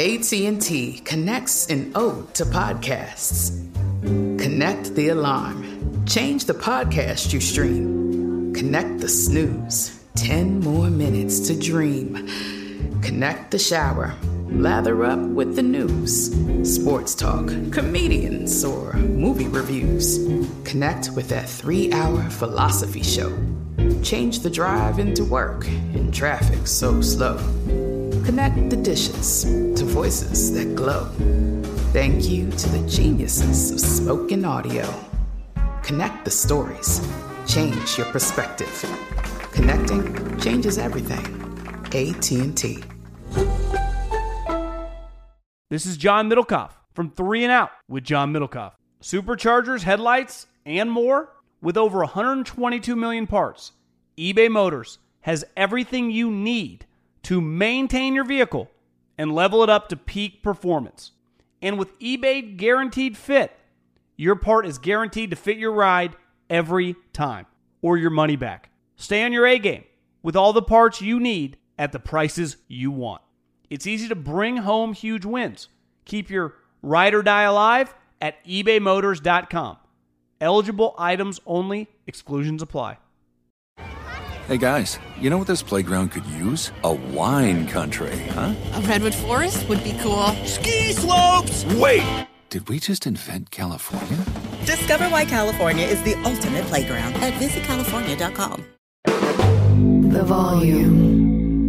AT&T connects an ode to podcasts. Connect the alarm. Change the podcast you stream. Connect the snooze. 10 more minutes to dream. Connect the shower. Lather up with the news. Sports talk, comedians, or movie reviews. Connect with that 3-hour philosophy show. Change the drive into work in traffic so slow. Connect the dishes to voices that glow. Thank you to the geniuses of spoken audio. Connect the stories. Change your perspective. Connecting changes everything. AT&T. This is John Middlecoff from 3 and Out with John Middlecoff. Superchargers, headlights, and more. With over 122 million parts, eBay Motors has everything you need to maintain your vehicle and level it up to peak performance. And with eBay Guaranteed Fit, your part is guaranteed to fit your ride every time or your money back. Stay on your A game with all the parts you need at the prices you want. It's easy to bring home huge wins. Keep your ride or die alive at ebaymotors.com. Eligible items only. Exclusions apply. Hey guys, you know what this playground could use? A wine country, huh? A redwood forest would be cool. Ski slopes! Wait! Did we just invent California? Discover why California is the ultimate playground at visitcalifornia.com. The volume.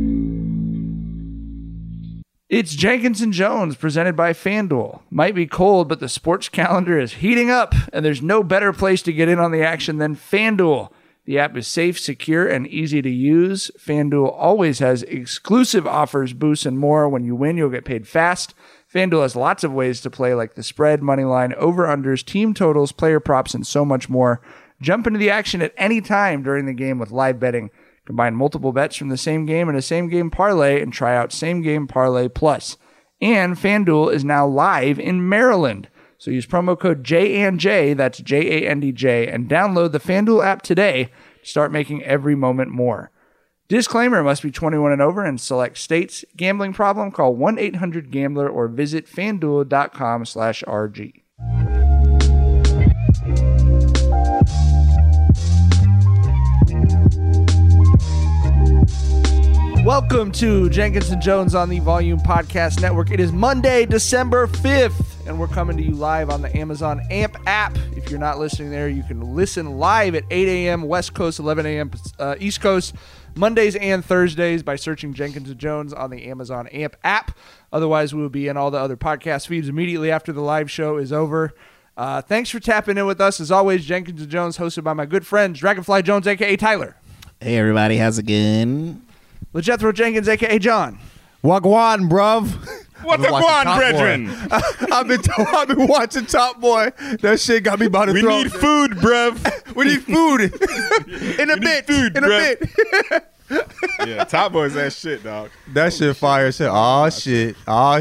It's Jenkins and Jones presented by FanDuel. Might be cold, but the sports calendar is heating up, and there's no better place to get in on the action than FanDuel. The app is safe, secure, and easy to use. FanDuel always has exclusive offers, boosts, and more. When you win, you'll get paid fast. FanDuel has lots of ways to play, like the spread, money line, over-unders, team totals, player props, and so much more. Jump into the action at any time during the game with live betting. Combine multiple bets from the same game in a same-game parlay and try out Same Game Parlay Plus. And FanDuel is now live in Maryland. So use promo code JANJ, that's JANDJ, and download the FanDuel app today to start making every moment more. Disclaimer, must be 21 and over and select states. Gambling problem? Call 1-800-GAMBLER or visit FanDuel.com/RG. Welcome to Jenkins and Jones on the Volume Podcast Network. It is Monday, December 5th, and we're coming to you live on the Amazon AMP app. If you're not listening there, you can listen live at 8 a.m. West Coast, 11 a.m. East Coast, Mondays and Thursdays by searching Jenkins and Jones on the Amazon AMP app. Otherwise, we will be in all the other podcast feeds immediately after the live show is over. Thanks for tapping in with us. As always, Jenkins and Jones, hosted by my good friends, Dragonfly Jones, a.k.a. Tyler. Hey, everybody. How's it going? LeJethro Jenkins, a.k.a. John. Wagwan, bruv. What the guan, brethren? I've been watching Top Boy. That shit got me by the throat. We need food, bruv. We need food. In a bit. Yeah, Top Boy's that shit, dog. That shit fire shit. Oh, shit.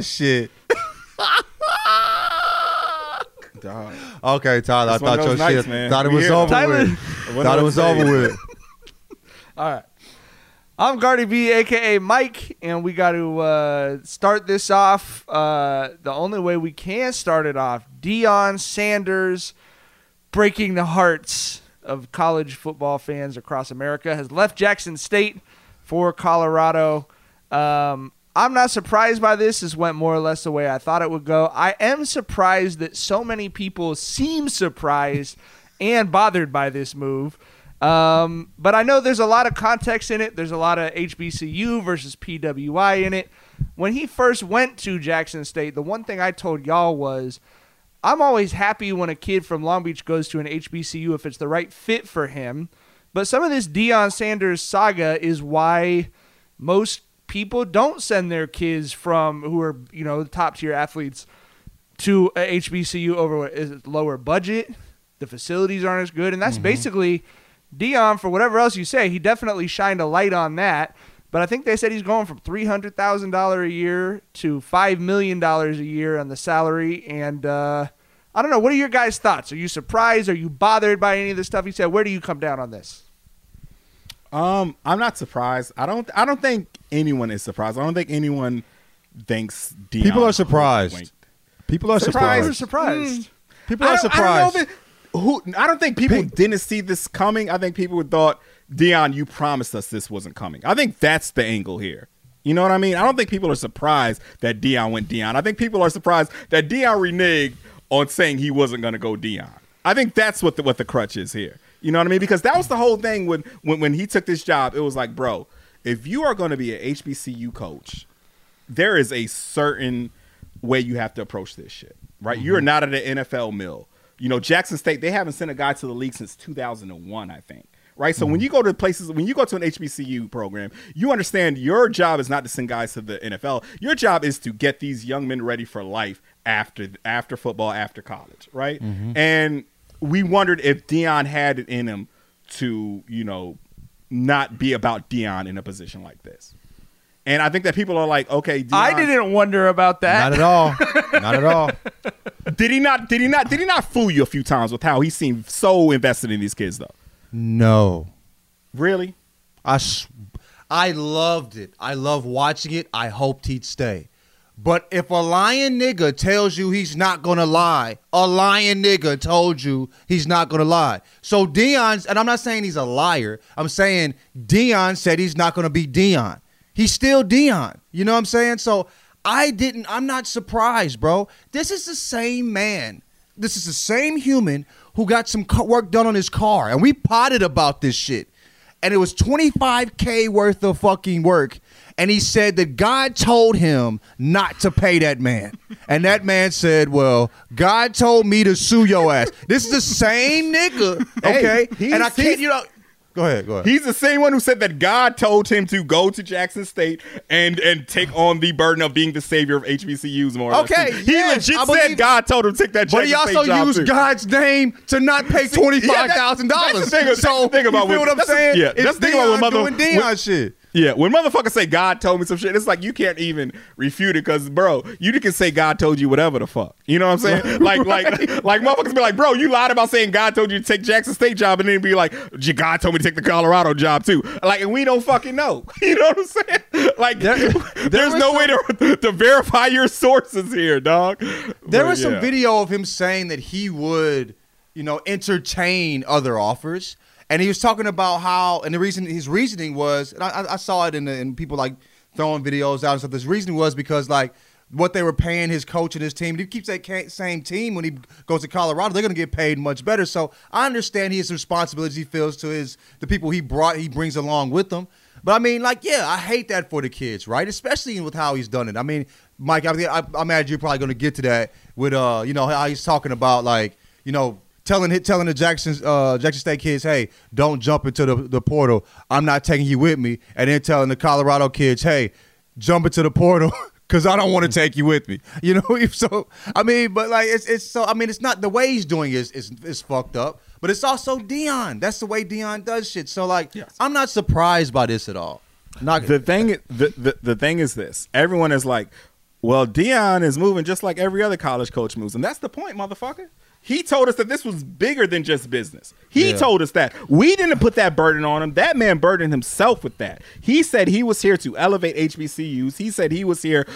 Dog. Okay, Tyler. I thought your nights, shit. man. Thought it was over with. Thought it was over with. All right. I'm Cardi B, a.k.a. Mike, and we got to start this off the only way we can start it off. Deion Sanders, breaking the hearts of college football fans across America, has left Jackson State for Colorado. I'm not surprised by this. This went more or less the way I thought it would go. I am surprised that so many people seem surprised and bothered by this move. But I know there's a lot of context in it. There's a lot of HBCU versus PWI in it. When he first went to Jackson State, the one thing I told y'all was, I'm always happy when a kid from Long Beach goes to an HBCU if it's the right fit for him. But some of this Deion Sanders saga is why most people don't send their kids from who are, top tier athletes to a HBCU over lower budget. The facilities aren't as good. And that's basically Deion, for whatever else you say, he definitely shined a light on that. But I think they said he's going from $300,000 a year to $5 million a year on the salary. And I don't know. What are your guys' thoughts? Are you surprised? Are you bothered by any of the stuff he said? Where do you come down on this? I'm not surprised. I don't think anyone is surprised. I don't think anyone thinks Deion People are surprised. winked. People are People are surprised. surprised. People are surprised. I don't think people didn't see this coming. I think people thought, Deion, you promised us this wasn't coming. I think that's the angle here. You know what I mean? I don't think people are surprised that Deion went Deion. I think people are surprised that Deion reneged on saying he wasn't going to go Deion. I think that's what the crutch is here. You know what I mean? Because that was the whole thing when he took this job. It was like, bro, if you are going to be an HBCU coach, there is a certain way you have to approach this shit, right? You're not at an NFL mill. You know, Jackson State, they haven't sent a guy to the league since 2001, I think. Right. So when you go to places, when you go to an HBCU program, you understand your job is not to send guys to the NFL. Your job is to get these young men ready for life after football, after college. Right. And we wondered if Deion had it in him to, you know, not be about Deion in a position like this. And I think that people are like, okay, Deion, I didn't wonder about that. Not at all. Not at all. Did he not fool you a few times with how he seemed so invested in these kids though? No. Really? I loved it. I love watching it. I hoped he'd stay. But if a lying nigga tells you he's not going to lie, a lying nigga told you he's not going to lie. So Deion's, and I'm not saying he's a liar. I'm saying Deion said he's not going to be Deion. He's still Deion. You know what I'm saying? So I'm not surprised, bro. This is the same man. This is the same human who got some work done on his car. And we potted about this shit. And it was $25K worth of fucking work. And he said that God told him not to pay that man. And that man said, well, God told me to sue your ass. This is the same nigga, okay? Hey, and I can't, you know. Go ahead. He's the same one who said that God told him to go to Jackson State and take on the burden of being the savior of HBCUs more or less. Okay, He legit said God told him to take that Jackson State job. But he also used God's name to not pay $25,000. That's the thing about you feel what I'm saying? Yeah, that's the thing about doing Deion shit. Yeah, when motherfuckers say God told me some shit, it's like you can't even refute it because, bro, you can say God told you whatever the fuck. You know what I'm saying? Like motherfuckers be like, bro, you lied about saying God told you to take Jackson State job, and then be like, God told me to take the Colorado job too. Like, and we don't fucking know. You know what I'm saying? Like, there's no way to verify your sources here, dog. There was some video of him saying that he would, you know, entertain other offers. And he was talking about how, and his reasoning was, and I saw it in people like throwing videos out and stuff. His reasoning was because like what they were paying his coach and his team. He keeps that same team when he goes to Colorado. They're going to get paid much better. So I understand his responsibilities he feels to the people he brings along with him. But I mean, like, yeah, I hate that for the kids, right? Especially with how he's done it. I mean, Mike, I imagine you're probably going to get to that with, you know, how he's talking about like, you know, telling the Jackson State kids, hey, don't jump into the portal. I'm not taking you with me. And then telling the Colorado kids, hey, jump into the portal because I don't want to take you with me. You know, so I mean, but like it's so I mean, it's not the way he's doing is fucked up, but it's also Deion. That's the way Deion does shit. So like, yes. I'm not surprised by this at all. The thing is this: everyone is like, well, Deion is moving just like every other college coach moves, and that's the point, motherfucker. He told us that this was bigger than just business. He told us that. We didn't put that burden on him. That man burdened himself with that. He said he was here to elevate HBCUs. He said he was here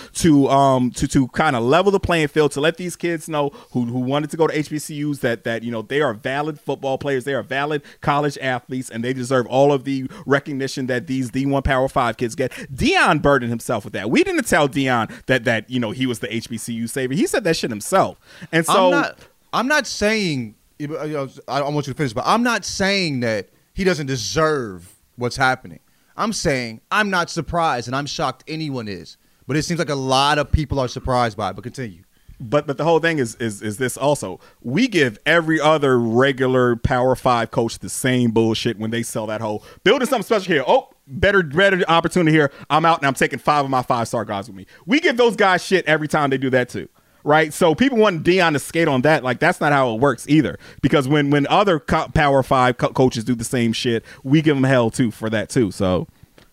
to kind of level the playing field, to let these kids know who wanted to go to HBCUs that you know they are valid football players, they are valid college athletes, and they deserve all of the recognition that these D1 Power 5 kids get. Deion burdened himself with that. We didn't tell Deion that you know he was the HBCU savior. He said that shit himself. And so I'm not saying, you know, I want you to finish, but I'm not saying that he doesn't deserve what's happening. I'm saying I'm not surprised, and I'm shocked anyone is. But it seems like a lot of people are surprised by it. But continue. But the whole thing is this also. We give every other regular Power 5 coach the same bullshit when they sell that whole building something special here. Oh, better opportunity here. I'm out and I'm taking 5 of my 5-star guys with me. We give those guys shit every time they do that too. Right, so people want Deion to skate on that. Like, that's not how it works either. Because when other Power 5 coaches do the same shit, we give them hell too for that too. So,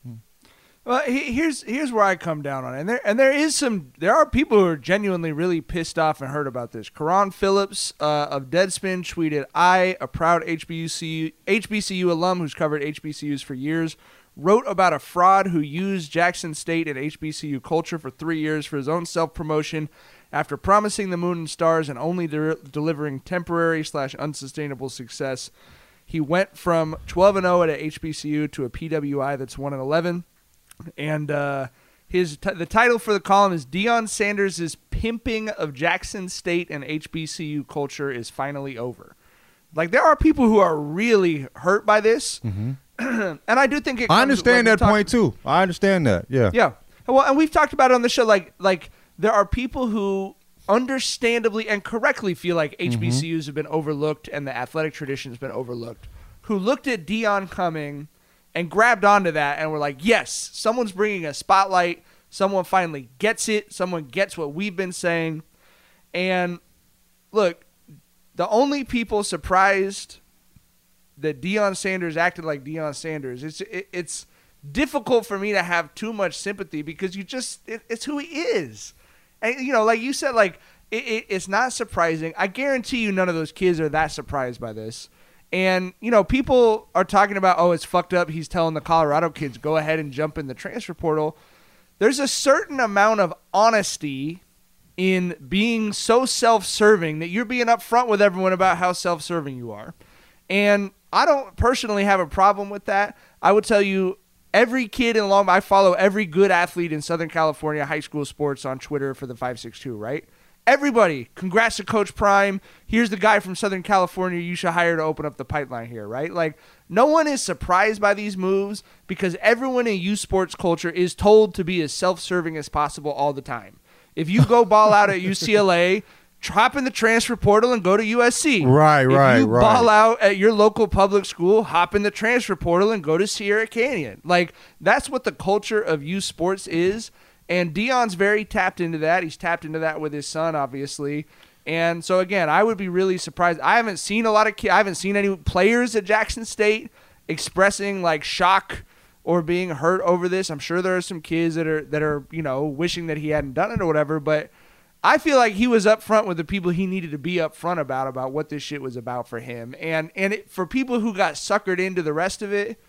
well, here's where I come down on it. And there are people who are genuinely really pissed off and hurt about this. Karan Phillips of Deadspin tweeted, "I, a proud HBCU alum who's covered HBCUs for years, wrote about a fraud who used Jackson State and HBCU culture for 3 years for his own self-promotion after promising the moon and stars and only delivering temporary/unsustainable success. He went from 12-0 at a HBCU to a PWI that's 1-11. And the title for the column is Deion Sanders' pimping of Jackson State and HBCU culture is finally over. Like, there are people who are really hurt by this. Mm-hmm. And I do think it comes, I understand that point too. I understand that. Yeah. Yeah. Well, and we've talked about it on the show. Like there are people who understandably and correctly feel like HBCUs have been overlooked and the athletic tradition has been overlooked, who looked at Deion coming and grabbed onto that and were like, yes, someone's bringing a spotlight. Someone finally gets it. Someone gets what we've been saying. And look, the only people surprised that Deion Sanders acted like Deion Sanders, it's difficult for me to have too much sympathy because it's who he is. And, you know, like you said, like it's not surprising. I guarantee you none of those kids are that surprised by this. And, you know, people are talking about, oh, it's fucked up. He's telling the Colorado kids, go ahead and jump in the transfer portal. There's a certain amount of honesty in being so self-serving that you're being upfront with everyone about how self-serving you are. And I don't personally have a problem with that. I would tell you, every kid in Long Beach, I follow every good athlete in Southern California high school sports on Twitter for the 562, right? Everybody, congrats to Coach Prime. Here's the guy from Southern California you should hire to open up the pipeline here, right? Like, no one is surprised by these moves because everyone in youth sports culture is told to be as self-serving as possible all the time. If you go ball out at UCLA, hop in the transfer portal and go to USC. Right. If you ball out at your local public school, hop in the transfer portal and go to Sierra Canyon. Like, that's what the culture of youth sports is. And Deion's very tapped into that. He's tapped into that with his son, obviously. And so, again, I would be really surprised. I haven't seen I haven't seen any players at Jackson State expressing, like, shock or being hurt over this. I'm sure there are some kids that are, you know, wishing that he hadn't done it or whatever. But I feel like he was up front with the people he needed to be up front about what this shit was about for him. And for people who got suckered into the rest of it,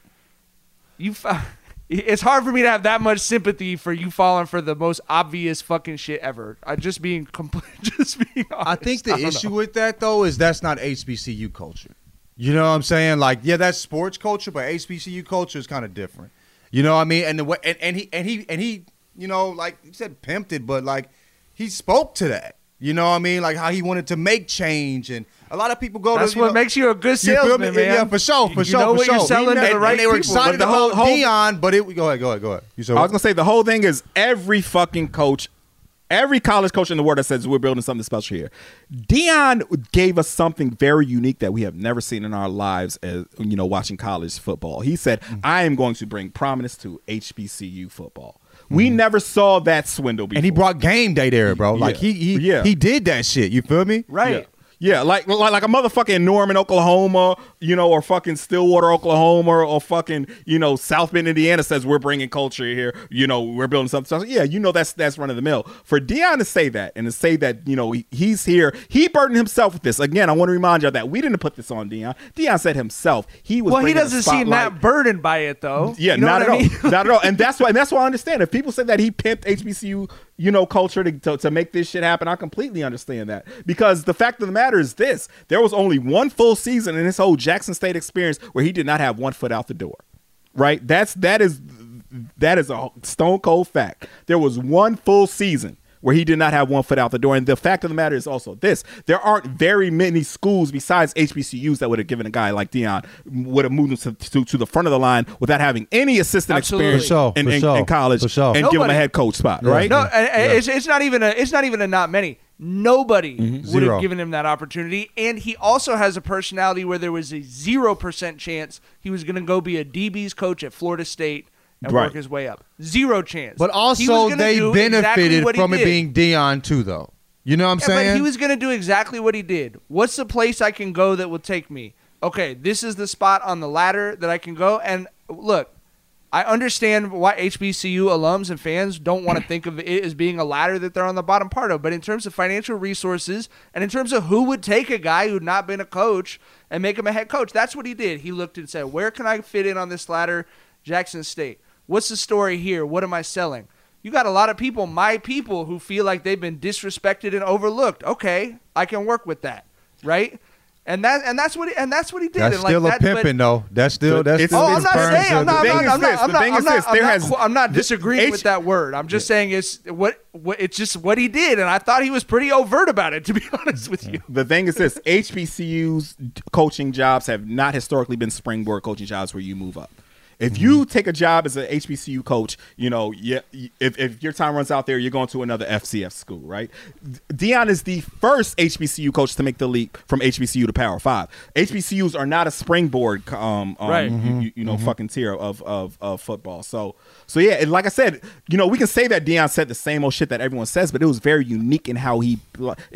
it's hard for me to have that much sympathy for you falling for the most obvious fucking shit ever. Just being honest. I think the issue with that, though, is that's not HBCU culture. You know what I'm saying? Like, yeah, that's sports culture, but HBCU culture is kind of different. You know what I mean? And the way, and he, you know, like you said, pimped it, but like he spoke to that. You know what I mean? Like how he wanted to make change, and a lot of people go. That's to, what makes you a good salesman, man. Yeah, for sure. You know what you're selling to the right people. They were excited about Deion, but go ahead. I was gonna say the whole thing is every fucking coach, every college coach in the world that says we're building something special here. Deion gave us something very unique that we have never seen in our lives as, you know, watching college football. He said, I am going to bring prominence to HBCU football. We never saw that swindle before. And he brought game day there, bro. Like he did that shit. You feel me? Right. Yeah, like a motherfucking Norman, Oklahoma, you know, or fucking Stillwater, Oklahoma, or fucking, you know, South Bend, Indiana says we're bringing culture here. You know, we're building something. Yeah, you know, that's run of the mill. For Deion to say that and to say that, you know, he's here, he burdened himself with this. Again, I want to remind you of that. We didn't put this on Deion. Deion said himself he was. Well, he doesn't seem that burdened by it, though. Yeah, you know not at all. Not at all. And that's why I understand. If people say that he pimped HBCU, you know, culture to make this shit happen, I completely understand that. Because the fact of the matter is this: there was only one full season in this whole Jackson State experience where he did not have one foot out the door. Right? That is a stone cold fact. There was one full season where he did not have one foot out the door. And the fact of the matter is also this: there aren't very many schools besides HBCUs that would have given a guy like Deion, would have moved him to the front of the line without having any assistant experience in college and give him a head coach spot, right? No, it's not even a not many. Nobody would have given him that opportunity. And he also has a personality where there was a 0% chance he was going to go be a DB's coach at Florida State and work his way up. 0 chance. But also they benefited from it being Deion too, though. You know what I'm saying? But he was going to do exactly what he did. What's the place I can go that will take me? Okay, this is the spot on the ladder that I can go. And look, I understand why HBCU alums and fans don't want to think of it as being a ladder that they're on the bottom part of. But in terms of financial resources and in terms of who would take a guy who'd not been a coach and make him a head coach, that's what he did. He looked and said, where can I fit in on this ladder? Jackson State. What's the story here? What am I selling? You got a lot of people, my people, who feel like they've been disrespected and overlooked. Okay, I can work with that, right? And that's what he did. That's and still like a pimping, though. That's still I'm not disagreeing with that word. I'm just saying it's just what he did, and I thought he was pretty overt about it, to be honest with you. The thing is this: HBCU's coaching jobs have not historically been springboard coaching jobs where you move up. If you take a job as an HBCU coach, if your time runs out there, you're going to another FCS school, right? Deion is the first HBCU coach to make the leap from HBCU to Power 5. HBCUs are not a springboard, fucking tier of football. So yeah, and like I said, we can say that Deion said the same old shit that everyone says, but it was very unique in how he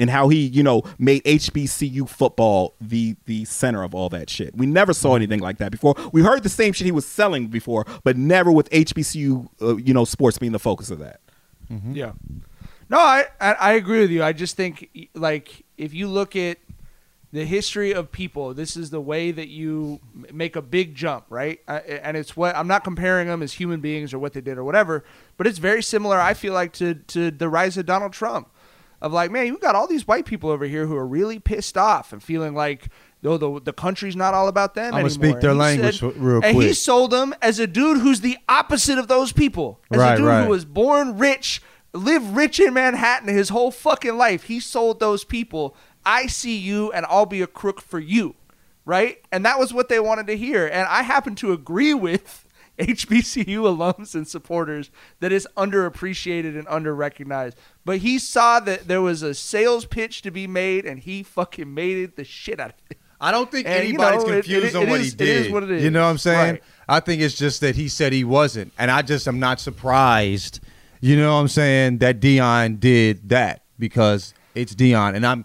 made HBCU football the center of all that shit. We never saw anything like that before. We heard the same shit he was selling before, but never with HBCU sports being the focus of that. Mm-hmm. Yeah. No, I agree with you. I just think, like, if you look at the history of people, this is the way that you make a big jump, right? And it's what I'm not comparing them as human beings or what they did or whatever, but it's very similar, I feel like, to the rise of Donald Trump. Of like, man, you've got all these white people over here who are really pissed off and feeling like the country's not all about them anymore. I'm going to speak their language real quick. And he sold them as a dude who's the opposite of those people. As a dude who was born rich, lived rich in Manhattan his whole fucking life. He sold those people, I see you and I'll be a crook for you, right? And that was what they wanted to hear. And I happen to agree with HBCU alums and supporters that is underappreciated and underrecognized. But he saw that there was a sales pitch to be made, and he fucking made it the shit out of it. I don't think anybody's confused on what he did. It is what it is. You know what I'm saying? Right. I think it's just that he said he wasn't. And I just am not surprised, you know what I'm saying, that Deion did that because it's Deion. And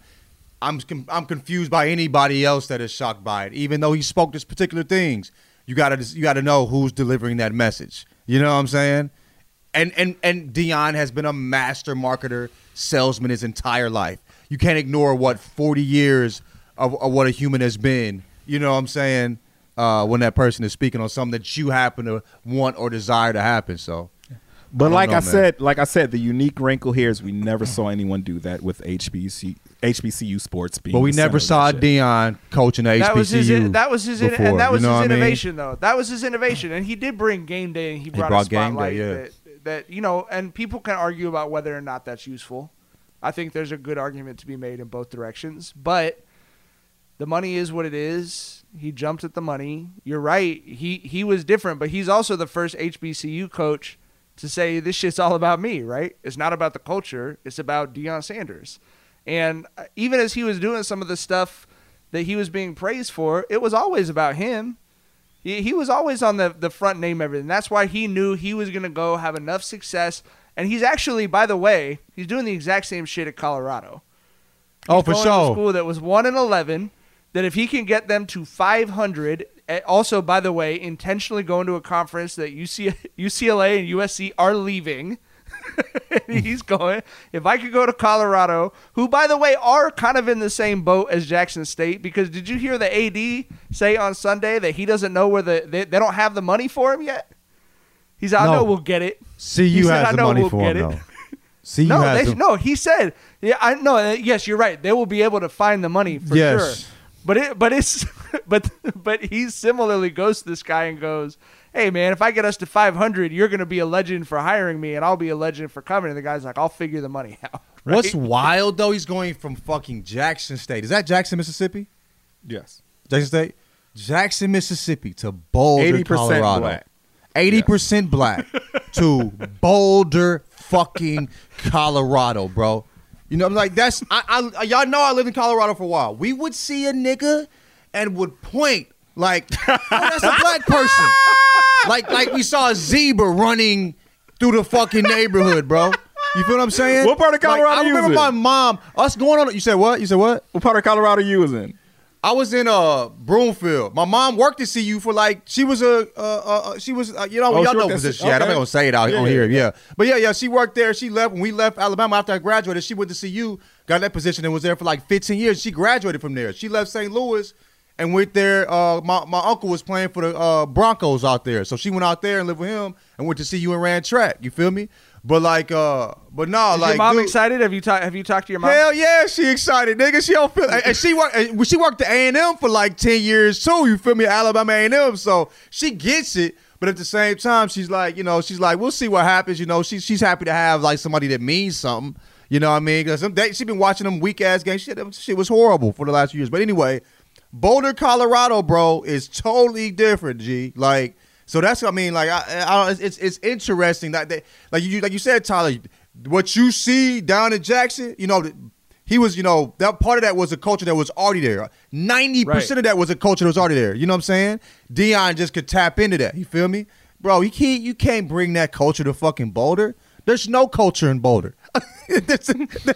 I'm confused by anybody else that is shocked by it, even though he spoke this particular things. You gotta know who's delivering that message. You know what I'm saying? And Deion has been a master marketer, salesman his entire life. You can't ignore 40 years of what a human has been. You know what I'm saying? When that person is speaking on something that you happen to want or desire to happen. So, but like I said, the unique wrinkle here is we never saw anyone do that with HBCU sports being. But we never saw Deion coaching the HBCU. That was his innovation, though. That was his innovation, and he did bring game day, and he brought a spotlight that and people can argue about whether or not that's useful. I think there's a good argument to be made in both directions, but the money is what it is. He jumped at the money. You're right. He was different, but he's also the first HBCU coach to say this shit's all about me, right? It's not about the culture. It's about Deion Sanders. And even as he was doing some of the stuff that he was being praised for, it was always about him. He was always on the front name everything. That's why he knew he was going to go have enough success. And he's actually, by the way, he's doing the exact same shit at Colorado. Oh, for sure. A school that was 1-11, that if he can get them to 500, also, by the way, intentionally going to a conference that UCLA and USC are leaving. He's going. If I could go to Colorado, who, by the way, are kind of in the same boat as Jackson State, because did you hear the AD say on Sunday that he doesn't know where they don't have the money for him yet? He's like, I know we'll get it. CU has the money for him, though. No, he said, yeah, I know. Yes, you're right. They will be able to find the money for sure. But he similarly goes to this guy and goes, hey, man, if I get us to 500, you're going to be a legend for hiring me, and I'll be a legend for coming. And the guy's like, I'll figure the money out. Right? What's wild, though, he's going from fucking Jackson State. Is that Jackson, Mississippi? Yes. Jackson State? Jackson, Mississippi to Boulder, 80% Colorado. Black. 80% black to Boulder, fucking Colorado, bro. You know, I'm like, that's y'all know I lived in Colorado for a while. We would see a nigga and would point like, oh, that's a black person. like we saw a zebra running through the fucking neighborhood, bro. You feel what I'm saying? What part of Colorado I remember my mom, us going on. You said what? What part of Colorado you was in? I was in Broomfield. My mom worked at CU for she was y'all know position. Yeah, I'm not gonna say it out on here. Yeah, but yeah, she worked there. She left when we left Alabama after I graduated. She went to CU, got that position, and was there for like 15 years. She graduated from there. She left St. Louis and went there. My uncle was playing for the Broncos out there, so she went out there and lived with him and went to see you and ran track. You feel me? But like, but no, Is like, your mom dude, excited? Have you talked to your mom? hell yeah, she excited, nigga. She don't feel, and she worked at A&M for like 10 years too. You feel me? Alabama A&M, so she gets it. But at the same time, she's like, we'll see what happens. You know, she's happy to have like somebody that means something. You know what I mean? Because she's been watching them weak ass games. Shit was horrible for the last few years. But anyway, Boulder, Colorado, bro, is totally different. G, like, so that's what I mean. Like, it's interesting that like you said, Tyler, what you see down in Jackson, you know, he was, you know, that part of that was a culture that was already there. 90% of that was a culture that was already there. You know what I'm saying? Deion just could tap into that. You feel me, bro? You can't bring that culture to fucking Boulder. There's no culture in Boulder. there's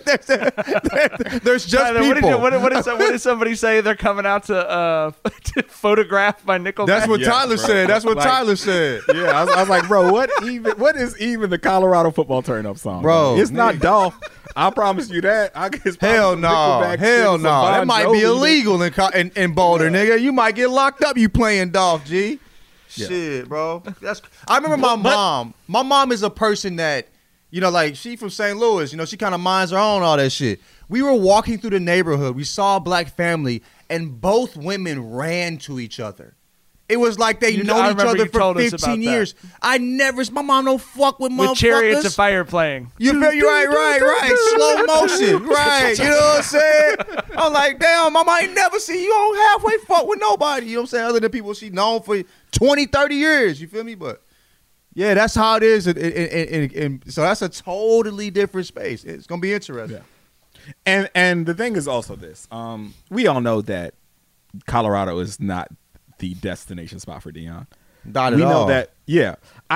just Tyler, people. What did somebody say? They're coming out to photograph my Nickelback. That's what Yes, Tyler bro. said. That's what Like, Tyler said. Yeah, I was like, bro, what is even the Colorado football turn-up song? Bro, It's not Dolph. I promise you that. Hell no. That might be illegal in Boulder, nigga. You might get locked up. You playing Dolph, G. Yeah. Shit, bro. I remember my mom. My mom is a person that, you know, like, she from St. Louis. You know, she kind of minds her own, all that shit. We were walking through the neighborhood. We saw a black family, and both women ran to each other. It was like they known each other for 15 years. My mom don't fuck with motherfuckers. With Chariots of Fire playing. You feel you right. Slow motion. Right. You know what I'm saying? I'm like, damn, mama ain't never seen you don't halfway fuck with nobody. You know what I'm saying? Other than people she known for 20, 30 years. You feel me? But yeah, that's how it is. And so that's a totally different space. It's gonna be interesting. Yeah. And the thing is also this. We all know that Colorado is not the destination spot for Deion. Not at we all. know that. Yeah,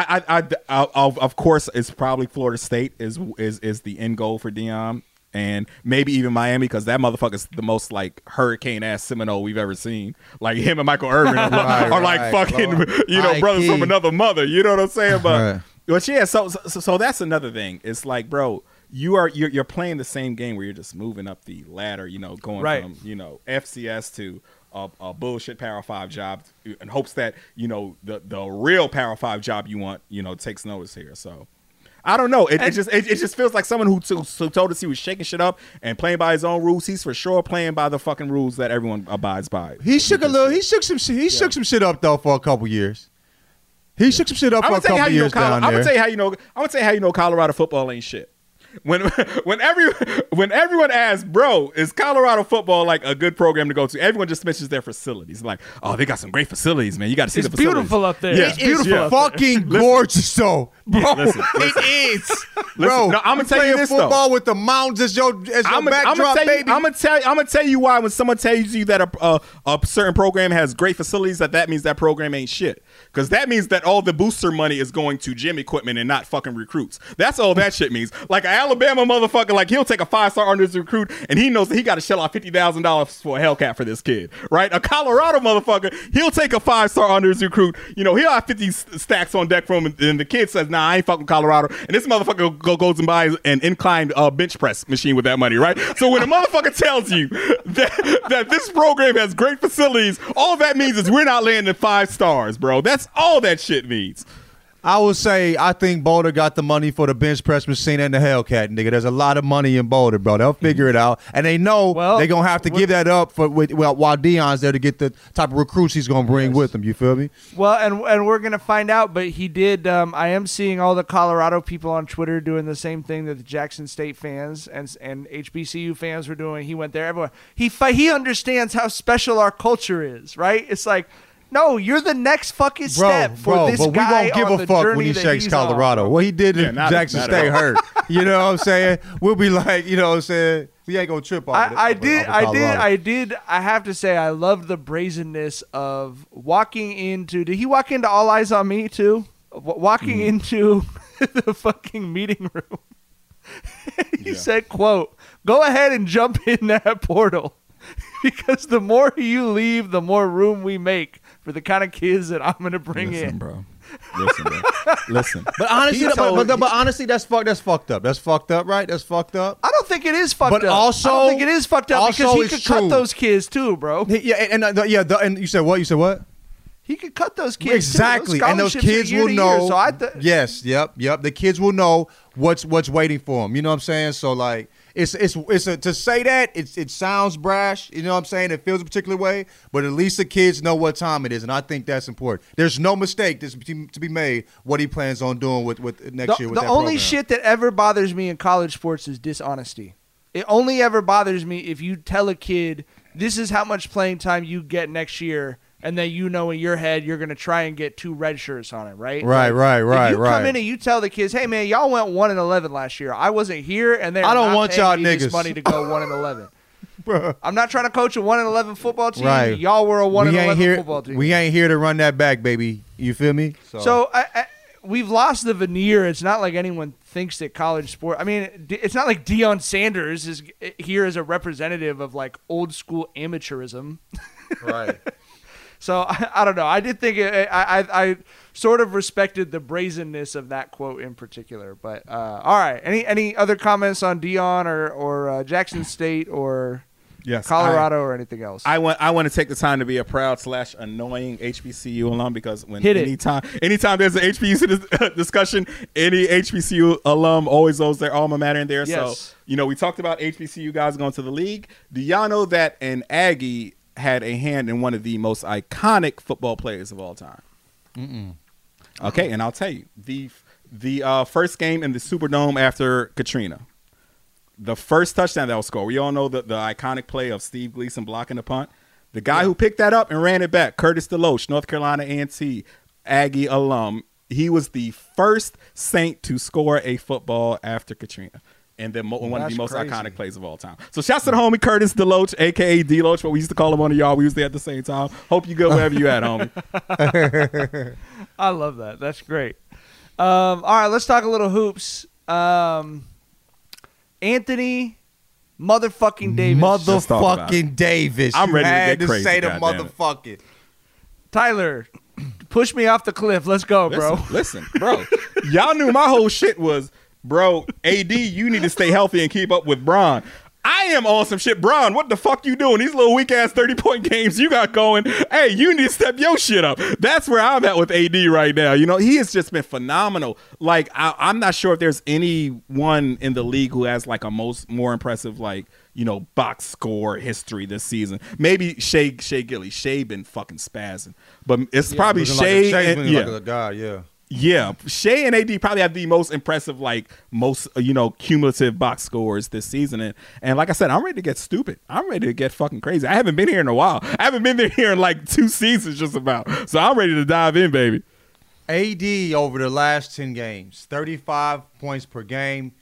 I'll, of course, it's probably Florida State is the end goal for Deion, and maybe even Miami, because that motherfucker's the most like hurricane ass Seminole we've ever seen. Like him and Michael Irvin are like fucking brothers from another mother. You know what I'm saying? But yeah, so that's another thing. It's like, bro, you're playing the same game where you're just moving up the ladder. You know, going from FCS to a bullshit Power 5 job in hopes that, you know, the real Power 5 job you want, you know, takes notice here. So I don't know. It just feels like someone who told us he was shaking shit up and playing by his own rules. He's for sure playing by the fucking rules that everyone abides by. He shook some shit up though for a couple years. He shook some shit up for a couple years down there. I'm gonna tell you how you know Colorado football ain't shit. When everyone asks, bro, is Colorado football like a good program to go to? Everyone just mentions their facilities. Like, oh, they got some great facilities, man. You got to see the facilities. It's beautiful up there. Yeah. It's beautiful. It's fucking gorgeous, though, bro. Yeah, listen. It is, bro. No, I'm gonna tell you this though. Football with the mountains as your backdrop, baby. I'm gonna tell you why when someone tells you that a certain program has great facilities, that means that program ain't shit. Because that means that all the booster money is going to gym equipment and not fucking recruits. That's all that shit means. Like an Alabama motherfucker, like he'll take a 5-star under his recruit and he knows that he got to shell out $50,000 for a Hellcat for this kid, right? A Colorado motherfucker, he'll take a 5-star under his recruit. You know, he'll have 50 stacks on deck for him, and the kid says, "Nah, I ain't fucking Colorado." And this motherfucker goes and buys an inclined bench press machine with that money, right? So when a motherfucker tells you that this program has great facilities, all that means is we're not landing 5 stars, bro. That's all that shit means. I would say I think Boulder got the money for the bench press machine and the Hellcat, nigga. There's a lot of money in Boulder, bro. They'll figure it out, and they know they're gonna have to give that up while Deion's there to get the type of recruits he's gonna bring with him. You feel me? Well, and we're gonna find out. But he did. I am seeing all the Colorado people on Twitter doing the same thing that the Jackson State fans and HBCU fans were doing. He went there. Everyone. He understands how special our culture is, right? It's like, no, you're the next fucking step for this but guy. We won't give a fuck when he shakes Colorado. What he did in Jackson State hurt. You know what I'm saying? We'll be like, you know what I'm saying? We ain't gonna trip on it. I have to say, I love the brazenness of walking into. Did he walk into All Eyes on Me too? Walking into the fucking meeting room. He said, "Quote: Go ahead and jump in that portal, because the more you leave, the more room we make for the kind of kids that I'm going to bring in." Bro. Listen. But honestly, He told- but honestly, that's fucked up. That's fucked up, right? That's fucked up. I don't think it is fucked But up. also- I don't think it is fucked up because also he it's could cut true. those kids too, bro. Yeah, and you said what? You said what? He could cut those kids Exactly, too. and those scholarships are kids year will to know. year, so I yes, yep. The kids will know what's waiting for them. You know what I'm saying? So like, to say that it sounds brash. You know what I'm saying? It feels a particular way, but at least the kids know what time it is, and I think that's important. There's no mistake to be made what he plans on doing with next year. With the that only program. shit that ever bothers me in college sports is dishonesty. It only ever bothers me if you tell a kid this is how much playing time you get next year, and then you know in your head you're gonna try and get 2 red shirts on it, right? Right. If you come in and you tell the kids, "Hey man, y'all went 1-11 last year. I wasn't here, and they're I don't not want paying y'all me this niggas." money to go 1-11." I'm not trying to coach a 1-11 football team. Right. Y'all were a 1-11 football team. We ain't here to run that back, baby. You feel me? So we've lost the veneer. It's not like anyone thinks that college sport. I mean, it's not like Deion Sanders is here as a representative of like old school amateurism. right. So I don't know. I did think I sort of respected the brazenness of that quote in particular. But all right. Any other comments on Deion or Jackson State or Yes, Colorado or anything else? I want to take the time to be a proud / annoying HBCU alum because when Hit it. anytime there's an HBCU discussion, any HBCU alum always owes their alma mater in there. Yes. So we talked about HBCU guys going to the league. Do y'all know that an Aggie had a hand in one of the most iconic football players of all time? Okay, and I'll tell you the first game in the Superdome after Katrina. The first touchdown that was scored. We all know the iconic play of Steve Gleason blocking the punt. The guy who picked that up and ran it back, Curtis DeLoach, North Carolina A&T, Aggie alum. He was the first Saint to score a football after Katrina. And then one of the most iconic plays of all time. So shouts to the homie Curtis DeLoach, a.k.a. D-Loach, what we used to call him on the yard. We was there at the same time. Hope you good wherever you at, homie. I love that. That's great. All right, let's talk a little hoops. Anthony motherfucking Davis. Motherfucking Davis. I'm ready to had get crazy, say the goddamn it. motherfucking. Tyler, push me off the cliff. Let's go, bro. Listen, bro. Y'all knew my whole shit was, bro, AD, you need to stay healthy and keep up with Bron. I am on some shit. Bron, what the fuck you doing? These little weak-ass 30-point games you got going. Hey, you need to step your shit up. That's where I'm at with AD right now. He has just been phenomenal. Like, I'm not sure if there's anyone in the league who has, like, a more impressive, like, box score history this season. Maybe Shea Gilly. Shea been fucking spazzing. But it's probably Shea. Shay's and, been like a god, yeah. Yeah, Shea and AD probably have the most impressive, most cumulative box scores this season. And like I said, I'm ready to get stupid. I'm ready to get fucking crazy. I haven't been here in a while. I haven't been here in like 2 seasons just about. So I'm ready to dive in, baby. AD over the last 10 games, 35 points per game,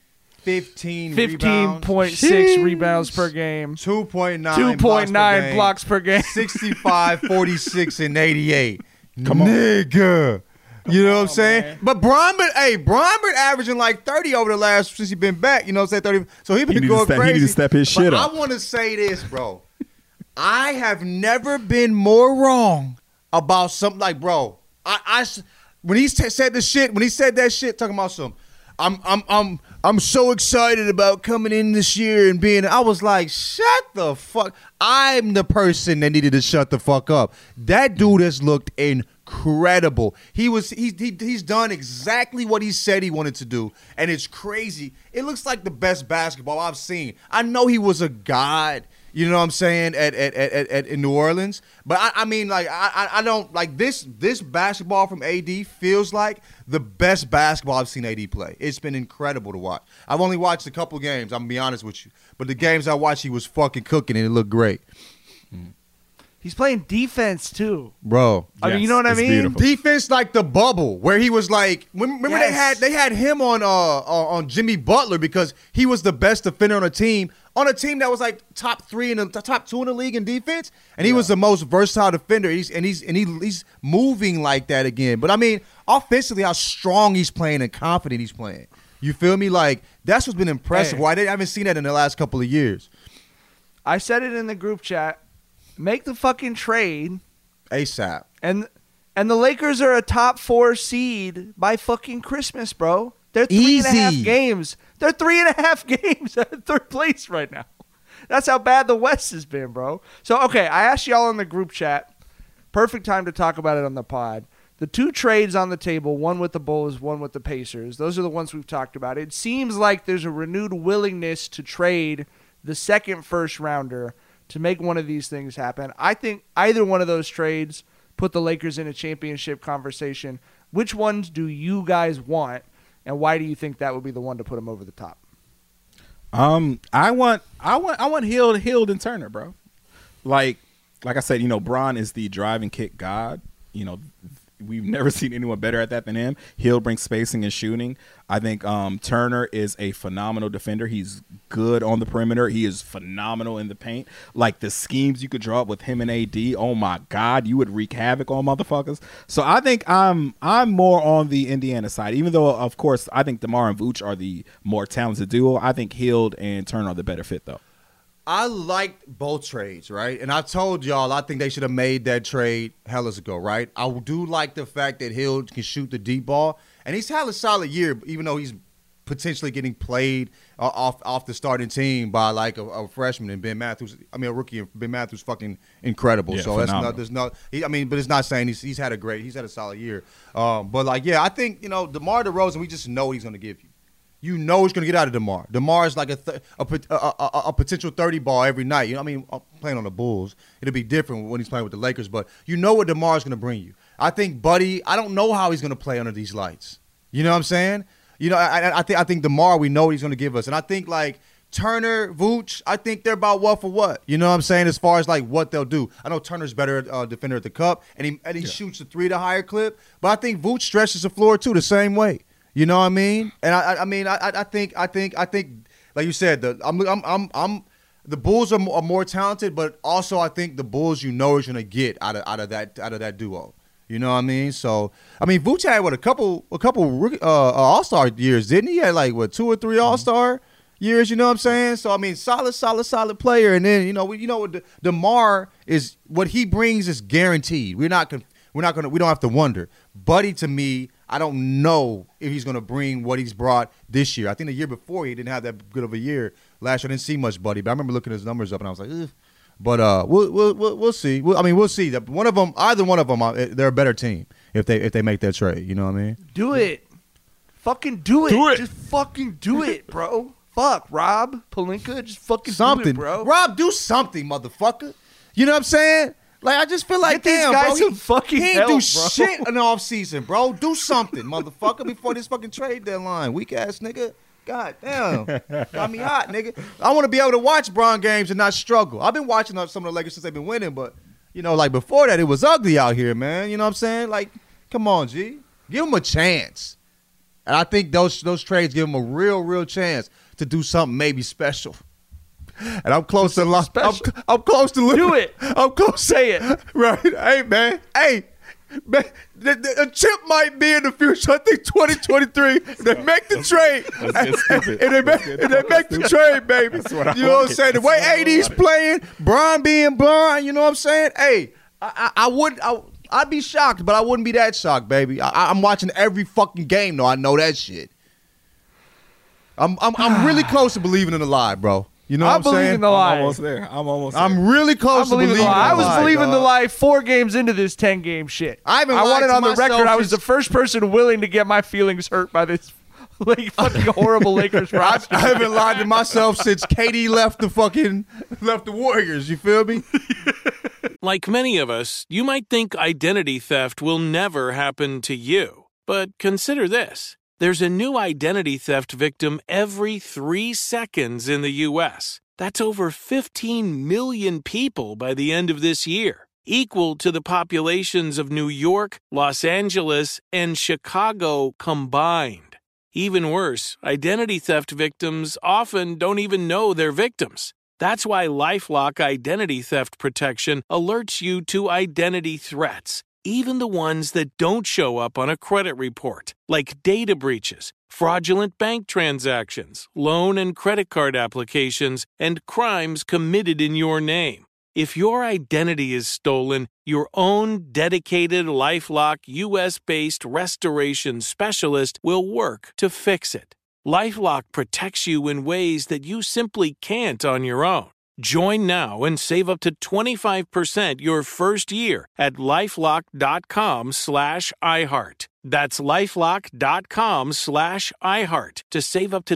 15.6 rebounds per game, 2.9 blocks per game, 65, 46, and 88. Come on. Nigga. You know what I'm saying? Man. But Bron been averaging like 30 over the last since he's been back. You know what I'm saying? 30. So he been going crazy. He need to step his shit up. I want to say this, bro. I have never been more wrong about something like, bro. When he said the shit, when he said that shit, talking about some, I'm so excited about coming in this year and being. I was like, shut the fuck. I'm the person that needed to shut the fuck up. That dude has looked incredible. He's done exactly what he said he wanted to do, and it's crazy. It looks like the best basketball I've seen. I know he was a god. You know what I'm saying at in New Orleans, but I mean like I don't like this basketball from AD feels like the best basketball I've seen AD play. It's been incredible to watch. I've only watched a couple games. I'm gonna be honest with you, but the games I watched, he was fucking cooking and it looked great. He's playing defense too, bro. I mean, you know what I mean? Beautiful. Defense like the bubble where he was like. Remember they had him on Jimmy Butler because he was the best defender on a team that was like top 3 in the top 2 in the league in defense, and he was the most versatile defender. He's moving like that again. But I mean, offensively, how strong he's playing and confident he's playing. You feel me? Like that's what's been impressive. Hey. Why I haven't seen that in the last couple of years. I said it in the group chat. Make the fucking trade ASAP. and And the Lakers are a top 4 seed by fucking Christmas, bro. They're 3.5 games. They're 3.5 games at third place right now. That's how bad the West has been, bro. So, okay, I asked y'all in the group chat. Perfect time to talk about it on the pod. The 2 trades on the table, one with the Bulls, one with the Pacers. Those are the ones we've talked about. It seems like there's a renewed willingness to trade the second first-rounder to make one of these things happen. I think either one of those trades put the Lakers in a championship conversation. Which ones do you guys want, and why do you think that would be the one to put them over the top? I want Hield and Turner, bro. Like I said, Bron is the drive and kick god. We've never seen anyone better at that than him. Hield brings spacing and shooting. I think Turner is a phenomenal defender. He's good on the perimeter. He is phenomenal in the paint. Like the schemes you could draw up with him and AD, oh my God, you would wreak havoc on motherfuckers. So I think I'm more on the Indiana side, even though, of course, I think DeMar and Vooch are the more talented duo. I think Hield and Turner are the better fit, though. I liked both trades, right? And I told y'all I think they should have made that trade hellas ago, right? I do like the fact that Hill can shoot the deep ball, and he's had a solid year, even though he's potentially getting played off the starting team by like a freshman and Ben Matthews. I mean, a rookie, and Ben Matthews fucking incredible. Yeah, so phenomenal. but it's not saying he's had a solid year. But like, yeah, I think DeMar DeRozan, we just know he's going to give you. You know he's going to get out of DeMar. DeMar is like a potential 30 ball every night. Playing on the Bulls, it'll be different when he's playing with the Lakers, but you know what DeMar is going to bring you. I think Buddy, I don't know how he's going to play under these lights. You know what I'm saying? I think DeMar, we know what he's going to give us. And I think like Turner, Vooch, I think they're about what for what. You know what I'm saying? As far as like what they'll do. I know Turner's better defender at the cup, and he shoots the 3 at a higher clip, but I think Vooch stretches the floor too the same way. You know what I mean? And I think like you said, the Bulls are more talented, but also I think the Bulls is gonna get out of that duo. You know what I mean? So Vooch had a couple All-Star years, didn't he? He had like 2 or 3 All-Star years. You know what I'm saying? So solid player. And then we what DeMar is, what he brings is guaranteed. We don't have to wonder. Buddy, to me, I don't know if he's going to bring what he's brought this year. I think the year before he didn't have that good of a year. Last year I didn't see much Buddy, but I remember looking his numbers up and I was like, ugh. But we'll see. We'll see. That either one of them, they're a better team if they make that trade. You know what I mean? Do it. Fucking do it. Do it. Just fucking do it, bro. Fuck, Rob Pelinka, just fucking something, do it, bro. Rob, do something, motherfucker. You know what I'm saying? Like, I just feel like, get these guys some fucking he ain't help, do bro. shit in the offseason, bro. Do something, motherfucker, before this fucking trade deadline. Weak ass nigga. God damn. Got me hot, nigga. I want to be able to watch Bron games and not struggle. I've been watching some of the Lakers since they've been winning, but, like before that, it was ugly out here, man. You know what I'm saying? Like, come on, G. Give them a chance. And I think those trades give them a real chance to do something maybe special. And I'm close to I'm close to do it. I'm close. Say it. Right. Hey, man. The chip might be in the future. I think 2023. They make the trade. And they make the trade, baby. You know what I'm saying? The way AD's playing, Bron being Bron, you know what I'm saying? Hey, I'd be shocked, but I wouldn't be that shocked, baby. I'm watching every fucking game, though. I know that shit. I'm really close to believing in the lie, bro. You know what I'm saying? believe in the lie. I'm almost there. I'm really close to believing in the lie. I was believing the lie 4 games into this 10-game shit. I want it on the record. I was since- the first person willing to get my feelings hurt by this fucking horrible Lakers roster. I haven't lied to myself since KD left the Warriors. You feel me? Like many of us, you might think identity theft will never happen to you. But consider this. There's a new identity theft victim every 3 seconds in the U.S. That's over 15 million people by the end of this year, equal to the populations of New York, Los Angeles, and Chicago combined. Even worse, identity theft victims often don't even know they're victims. That's why LifeLock Identity Theft Protection alerts you to identity threats, even the ones that don't show up on a credit report, like data breaches, fraudulent bank transactions, loan and credit card applications, and crimes committed in your name. If your identity is stolen, your own dedicated LifeLock U.S.-based restoration specialist will work to fix it. LifeLock protects you in ways that you simply can't on your own. Join now and save up to 25% your first year at LifeLock.com/iHeart. That's LifeLock.com/iHeart to save up to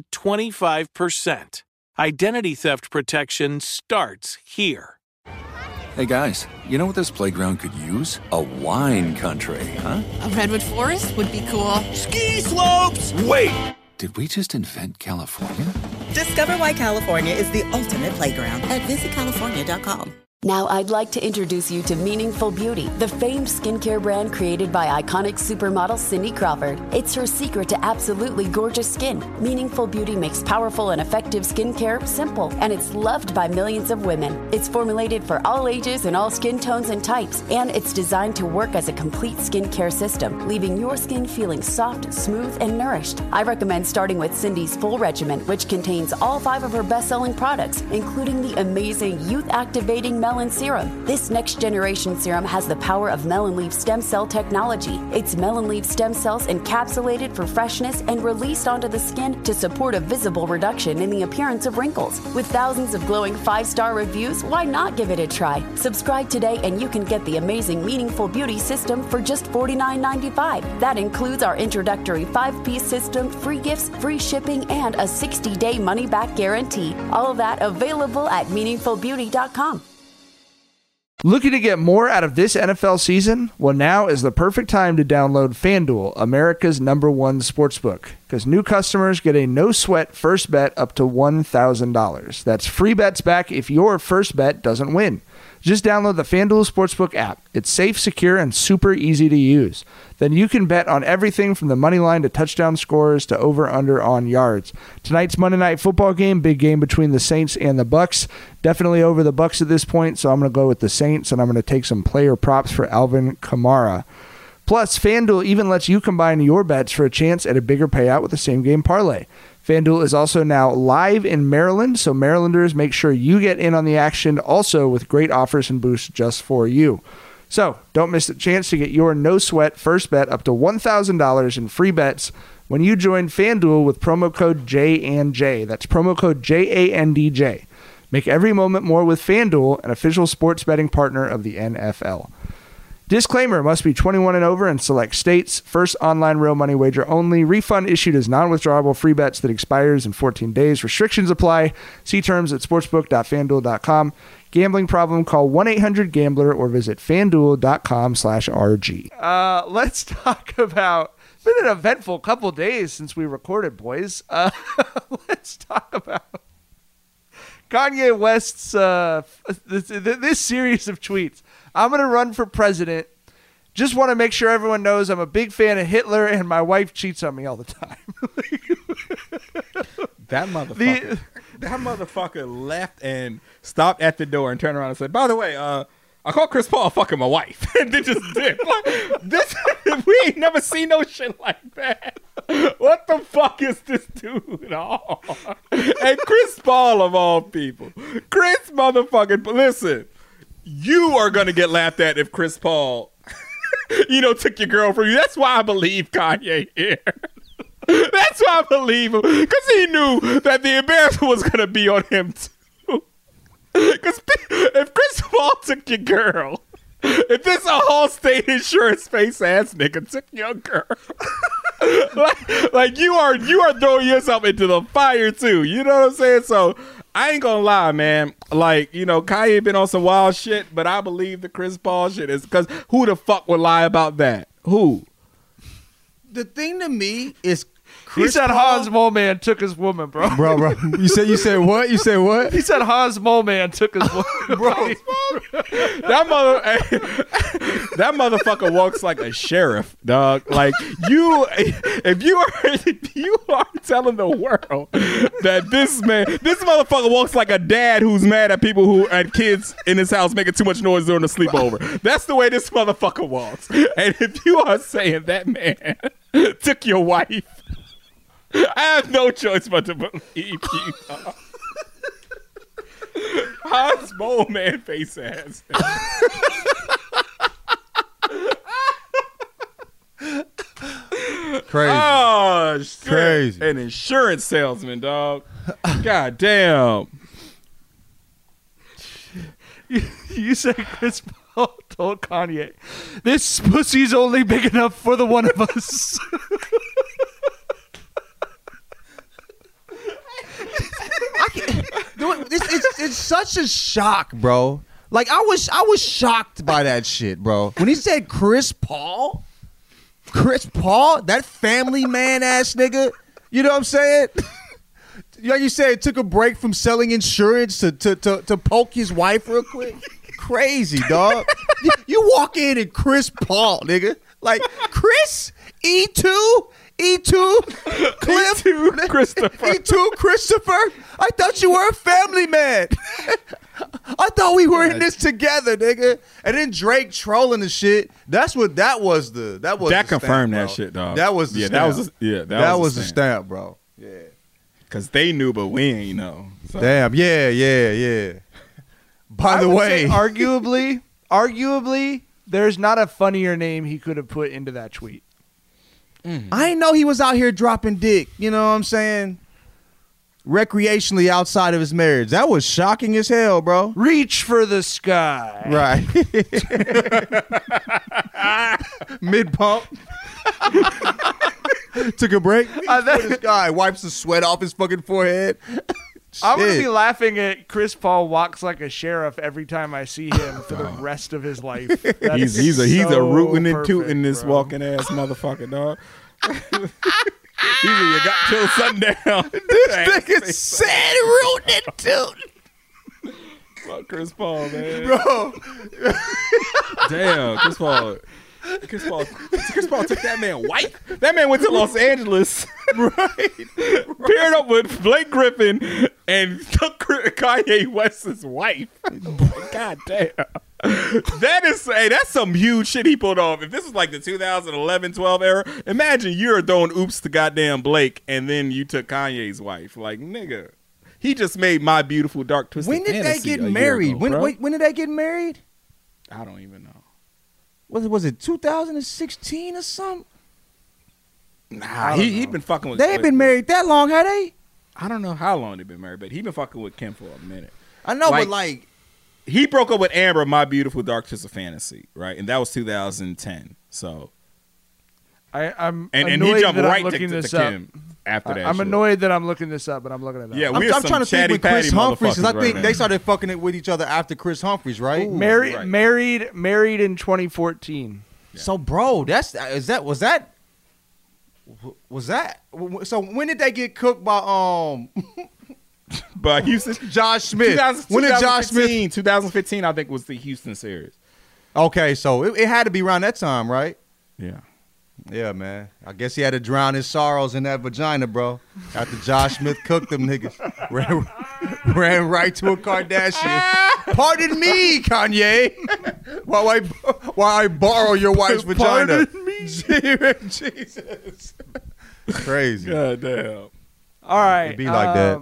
25%. Identity theft protection starts here. Hey guys, you know what this playground could use? A wine country, huh? A redwood forest would be cool. Ski slopes! Wait! Did we just invent California? Discover why California is the ultimate playground at visitcalifornia.com. Now I'd like to introduce you to Meaningful Beauty, the famed skincare brand created by iconic supermodel Cindy Crawford. It's her secret to absolutely gorgeous skin. Meaningful Beauty makes powerful and effective skincare simple, and it's loved by millions of women. It's formulated for all ages and all skin tones and types, and it's designed to work as a complete skincare system, leaving your skin feeling soft, smooth, and nourished. I recommend starting with Cindy's full regimen, which contains all 5 of her best-selling products, including the amazing youth-activating Melon Serum. This next-generation serum has the power of melon leaf stem cell technology. It's melon leaf stem cells encapsulated for freshness and released onto the skin to support a visible reduction in the appearance of wrinkles. With thousands of glowing 5-star reviews, why not give it a try? Subscribe today and you can get the amazing Meaningful Beauty system for just $49.95. That includes our introductory 5-piece system, free gifts, free shipping, and a 60-day money-back guarantee. All of that available at meaningfulbeauty.com. Looking to get more out of this NFL season? Well, now is the perfect time to download FanDuel, America's #1 sportsbook, because new customers get a no-sweat first bet up to $1,000. That's free bets back if your first bet doesn't win. Just download the FanDuel Sportsbook app. It's safe, secure, and super easy to use. Then you can bet on everything from the money line to touchdown scores to over-under on yards. Tonight's Monday Night Football game, big game between the Saints and the Bucks. Definitely over the Bucks at this point, so I'm going to go with the Saints, and I'm going to take some player props for Alvin Kamara. Plus, FanDuel even lets you combine your bets for a chance at a bigger payout with the same-game parlay. FanDuel is also now live in Maryland, so Marylanders, make sure you get in on the action, also with great offers and boosts just for you. So, don't miss the chance to get your no-sweat first bet up to $1,000 in free bets when you join FanDuel with promo code JANJ. That's promo code JANDJ. Make every moment more with FanDuel, an official sports betting partner of the NFL. Disclaimer, must be 21 and over in select states. First online real money wager only. Refund issued as non-withdrawable free bets that expires in 14 days. Restrictions apply. See terms at sportsbook.fanduel.com. Gambling problem? Call 1-800-GAMBLER or visit fanduel.com/RG. Let's talk about... It's been an eventful couple days since we recorded, boys. Let's talk about Kanye West's this series of tweets. I'm going to run for president. Just want to make sure everyone knows I'm a big fan of Hitler and my wife cheats on me all the time. That motherfucker left and stopped at the door and turned around and said, by the way, I called Chris Paul fucking my wife. And then just did. We ain't never seen no shit like that. What the fuck is this dude on? And Chris Paul of all people. Chris motherfucking, listen. You are going to get laughed at if Chris Paul, took your girl from you. That's why I believe Kanye here. That's why I believe him. Because he knew that the embarrassment was going to be on him, too. Because if Chris Paul took your girl, if this a whole state insurance face ass nigga took your girl, like you are throwing yourself into the fire, too. You know what I'm saying? So, I ain't gonna lie, man. Like, Kanye been on some wild shit, but I believe the Chris Paul shit is because who the fuck would lie about that? Who? The thing to me is He said Hans Moleman took his woman, bro. Bro. You said what? You said what? He said Hans Moleman took his woman, bro. That motherfucker walks like a sheriff, dog. Like if you are telling the world that this motherfucker walks like a dad who's mad at people who at kids in his house making too much noise during the sleepover. That's the way this motherfucker walks. And if you are saying that man took your wife, I have no choice but to believe you. How's Mole Man face ass? Crazy. Oh, shit. Crazy. An insurance salesman, dog. God damn. You said Chris Paul told Kanye, "This pussy's only big enough for the one of us." It's such a shock, bro. Like I was shocked by that shit, bro. When he said Chris Paul, that family man ass nigga. You know what I'm saying? Like you said, took a break from selling insurance to poke his wife real quick. Crazy, dog. You walk in and Chris Paul, nigga. Like Chris E2 Cliff E2 Christopher. E2 Christopher. I thought you were a family man. I thought we were in this together, nigga. And then Drake trolling the shit. That was the confirmed stamp, that shit, dog. That was the stamp. That was the stamp, bro. Yeah. Cause they knew, but we ain't know. So. Damn. Yeah. By the way, arguably, there's not a funnier name he could have put into that tweet. I didn't know he was out here dropping dick. You know what I'm saying? Recreationally outside of his marriage. That was shocking as hell, bro. Reach for the sky. Right. Mid pump. Took a break. This guy wipes the sweat off his fucking forehead. I'm going to be laughing at Chris Paul walks like a sheriff every time I see him for the rest of his life. He's a rootin' and tootin' this walking ass motherfucker, dog. He's you got till sundown. This nigga said rootin' and tootin'. Fuck Chris Paul, man. Bro. Damn, Chris Paul took that man white. That man went to Los Angeles, right? Paired up with Blake Griffin and took Kanye West's wife. God damn. That's some huge shit he pulled off. If this was like the 2011-12 era, imagine you're throwing oops to goddamn Blake and then you took Kanye's wife. Like, nigga, he just made My Beautiful Dark Twisted When did they Fantasy get a year married? ago, When did they get married? I don't even know. Was it 2016 or something? Nah, he been fucking with. They ain't been married that long, have they? I don't know how long they've been married, but he been fucking with Kim for a minute. I know, but like he broke up with Amber, My Beautiful Dark Twisted Fantasy, right? And that was 2010. So I'm and annoyed he jumped that I'm right looking to this up. Kim after that. I'm annoyed that I'm looking this up, but I'm looking it up. Yeah, I'm trying to think with Chris Humphries because I think they started fucking it with each other after Chris Humphries, right? Ooh, married in 2014. Yeah. So, bro, was that? So when did they get cooked by by Houston? Josh Smith. When did Josh Smith? 2015, I think, was the Houston series. Okay, so it had to be around that time, right? Yeah. Yeah, man. I guess he had to drown his sorrows in that vagina, bro. After Josh Smith cooked them niggas. Ran right to a Kardashian. Pardon me, Kanye. While I borrow your wife's vagina. Pardon me. Jesus. Crazy. God damn. All right. It'd be like that.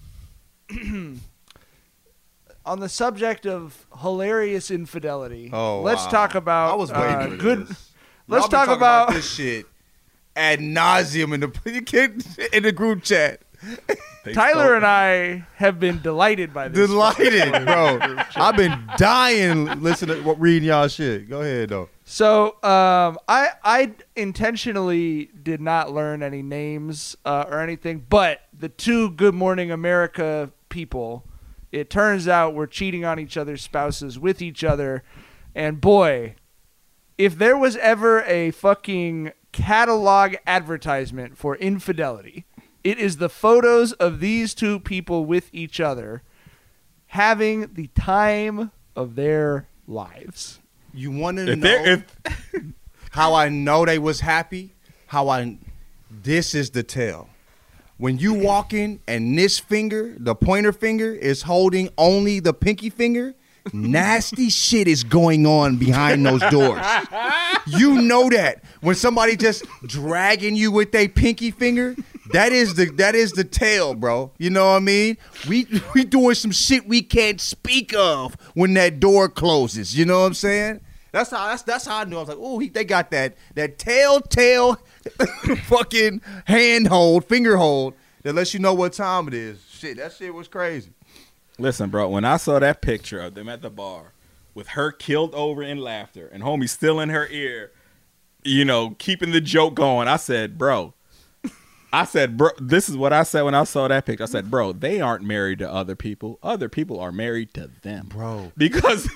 On the subject of hilarious infidelity, let's talk about I was waiting for this. Let's Y'all been talk talking about this shit ad nauseum in the group chat. Tyler and I have been delighted by this. Delighted, bro. I've been dying listening to reading y'all shit. Go ahead though. So I intentionally did not learn any names or anything, but the two Good Morning America people, it turns out, were cheating on each other's spouses with each other, and boy, if there was ever a fucking catalog advertisement for infidelity, it is the photos of these two people with each other having the time of their lives. You want to know how I know they was happy? This is the tell. When you walk in and this finger, the pointer finger, is holding only the pinky finger, nasty shit is going on behind those doors. You know that. When somebody just dragging you with their pinky finger, That is the tale, bro. You know what I mean? We doing some shit we can't speak of when that door closes. You know what I'm saying? That's how I knew. I was like, oh, they got that telltale fucking finger hold that lets you know what time it is. Shit, that shit was crazy. Listen, bro, when I saw that picture of them at the bar with her killed over in laughter and homie still in her ear, you know, keeping the joke going, I said, bro, this is what I said when I saw that picture. I said, bro, they aren't married to other people. Other people are married to them. Bro. Because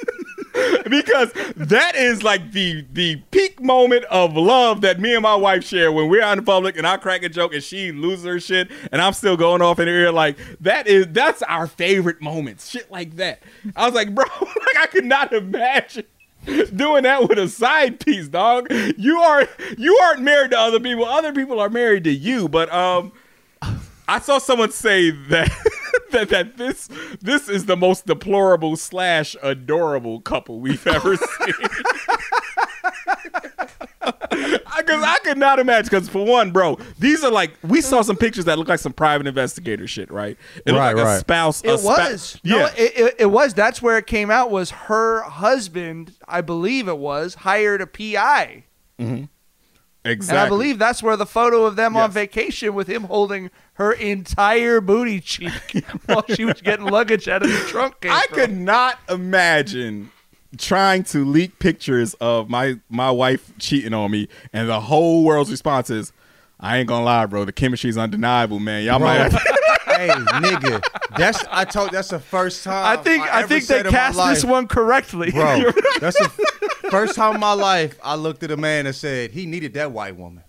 that is like the peak moment of love that me and my wife share when we're out in public and I crack a joke and she loses her shit and I'm still going off in her ear. Like, that's our favorite moments. Shit like that. I was like, bro, like I could not imagine doing that with a side piece, dog. You aren't married to other people. Other people are married to you. But I saw someone say that that this is the most deplorable / adorable couple we've ever seen. Because I could not imagine. Because for one, bro, these are like, we saw some pictures that look like some private investigator shit, right? It looked like a spouse. It was. Yeah. No, it was. That's where it came out. Was her husband? I believe it was hired a PI. Mm-hmm. Exactly. And I believe that's where the photo of them on vacation with him holding her entire booty cheek while she was getting luggage out of the trunk came from. Could not imagine trying to leak pictures of my wife cheating on me and the whole world's response is, I ain't gonna lie, bro, the chemistry's undeniable, man. Y'all might have Hey, nigga, that's the first time I think they cast this one correctly. Bro, that's the first time in my life I looked at a man and said, he needed that white woman.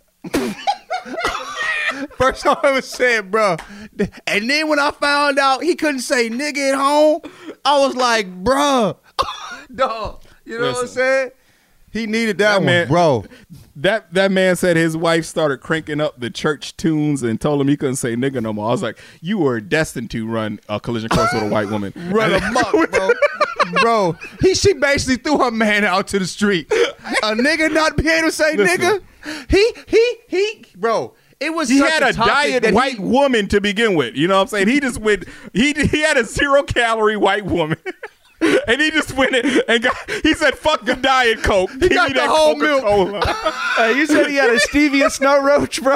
First time I ever said, bro. And then when I found out he couldn't say nigga at home, I was like, bro. Dog. You know what I'm saying? He needed that one, man, bro. That man said his wife started cranking up the church tunes and told him he couldn't say nigga no more. I was like, you were destined to run a collision course with a white woman. Run amok, bro. Bro, she basically threw her man out to the street. A nigga not being able to say nigga. He, bro. It was. He such had a diet white woman to begin with. You know what I'm saying? He just went. He had a 0-calorie white woman. And he just went in and he said, fuck the Diet Coke. He got the whole milk. You said he had a stevia snow roach, bro.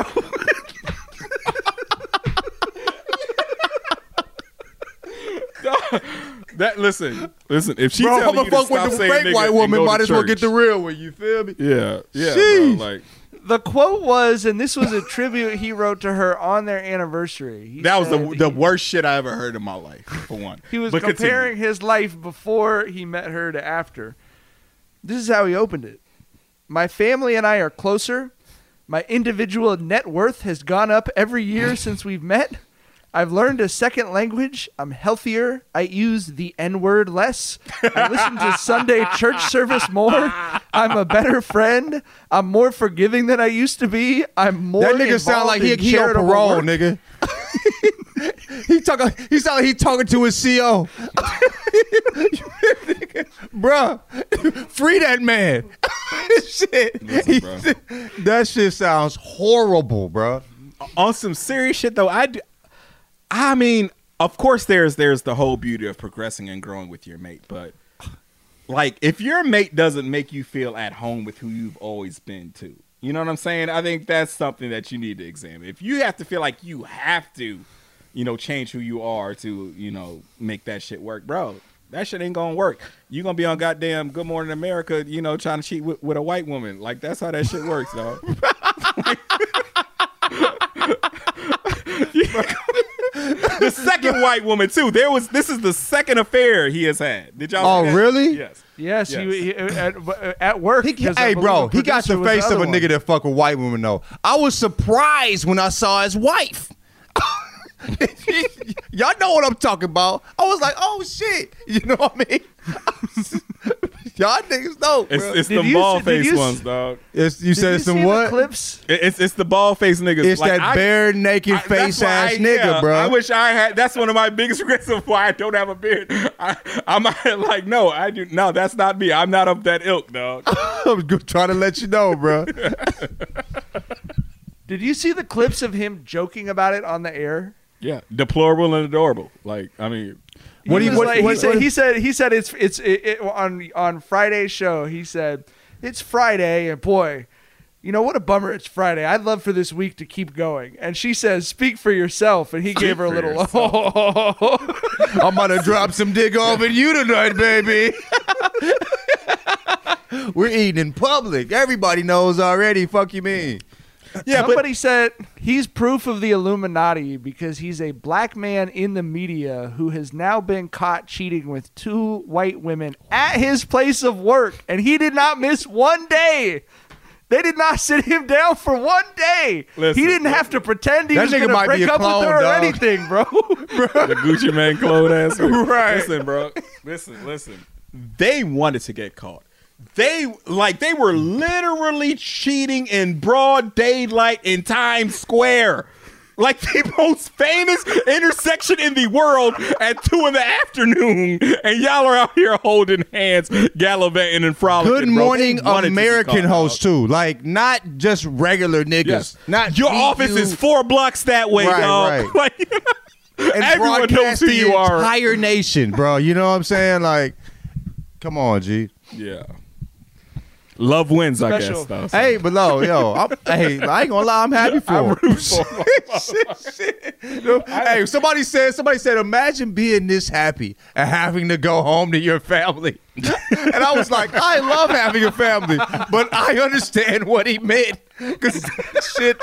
Listen. If she bro, tell I'm you fuck to with stop the saying fake nigga white woman, might as well church. get the real one. You feel me? Yeah, Jeez. bro. Like, the quote was, and this was a tribute he wrote to her on their anniversary. That was the worst shit I ever heard in my life, for one. He was comparing his life before he met her to after. This is how he opened it. My family and I are closer. My individual net worth has gone up every year since we've met. I've learned a second language. I'm healthier. I use the N-word less. I listen to Sunday church service more. I'm a better friend. I'm more forgiving than I used to be. I'm more that nigga sound like he on parole, work. Nigga. He sound like he talking to his CO. Bruh, free that man. Shit. Listen, bro. That shit sounds horrible, bro. On some serious shit though, I mean, of course there's the whole beauty of progressing and growing with your mate, but like if your mate doesn't make you feel at home with who you've always been to, you know what I'm saying? I think that's something that you need to examine. If you have to feel like you have to, you know, change who you are to, you know, make that shit work, bro, that shit ain't gonna work. You gonna be on goddamn Good Morning America, you know, trying to cheat with a white woman. Like that's how that shit works, dog. The second white woman too. This is the second affair he has had. Did y'all? Oh, really? Yes. Yes. He, at work. Hey, bro, he got the face of a nigga that fuck with white women though. I was surprised when I saw his wife. Y'all know what I'm talking about. I was like, oh shit. You know what I mean? Y'all niggas know. It's the ball face ones, dog. You said it's some what? Clips? It's the ball face niggas. It's like, that bare naked face ass nigga, bro. I wish I had. That's one of my biggest regrets of why I don't have a beard. I'm like, no, I do. No, that's not me. I'm not of that ilk, dog. I was trying to let you know, bro. Did you see the clips of him joking about it on the air? Yeah, deplorable and adorable. Like, I mean, he said it's on Friday's show. He said it's Friday, and boy, you know what a bummer it's Friday. I'd love for this week to keep going. And she says, "Speak for yourself." And he gave her a little. I'm gonna drop some dick off at you tonight, baby. We're eating in public. Everybody knows already. Fuck you mean? Yeah, somebody said he's proof of the Illuminati because he's a black man in the media who has now been caught cheating with 2 white women at his place of work, and he did not miss one day. They did not sit him down for one day. Listen, he didn't have to pretend he was going to break up with her or anything, bro. The Gucci Mane clone ass. Right. Listen, bro. Listen. They wanted to get caught. They were literally cheating in broad daylight in Times Square. Like the most famous intersection in the world at 2 PM, and y'all are out here holding hands, gallivanting and frolicking. Good Morning American host too, like not just regular niggas. Yes. Not your office is 4 blocks that way, dog. Right. Like, and everyone knows who you are. Entire nation, bro. You know what I'm saying? Like, come on, G. Yeah. Love wins, I guess. Though, so. Hey, but no, I ain't gonna lie, I'm happy for him. Hey, somebody said, imagine being this happy and having to go home to your family. And I was like, I love having a family, but I understand what he meant. Because shit,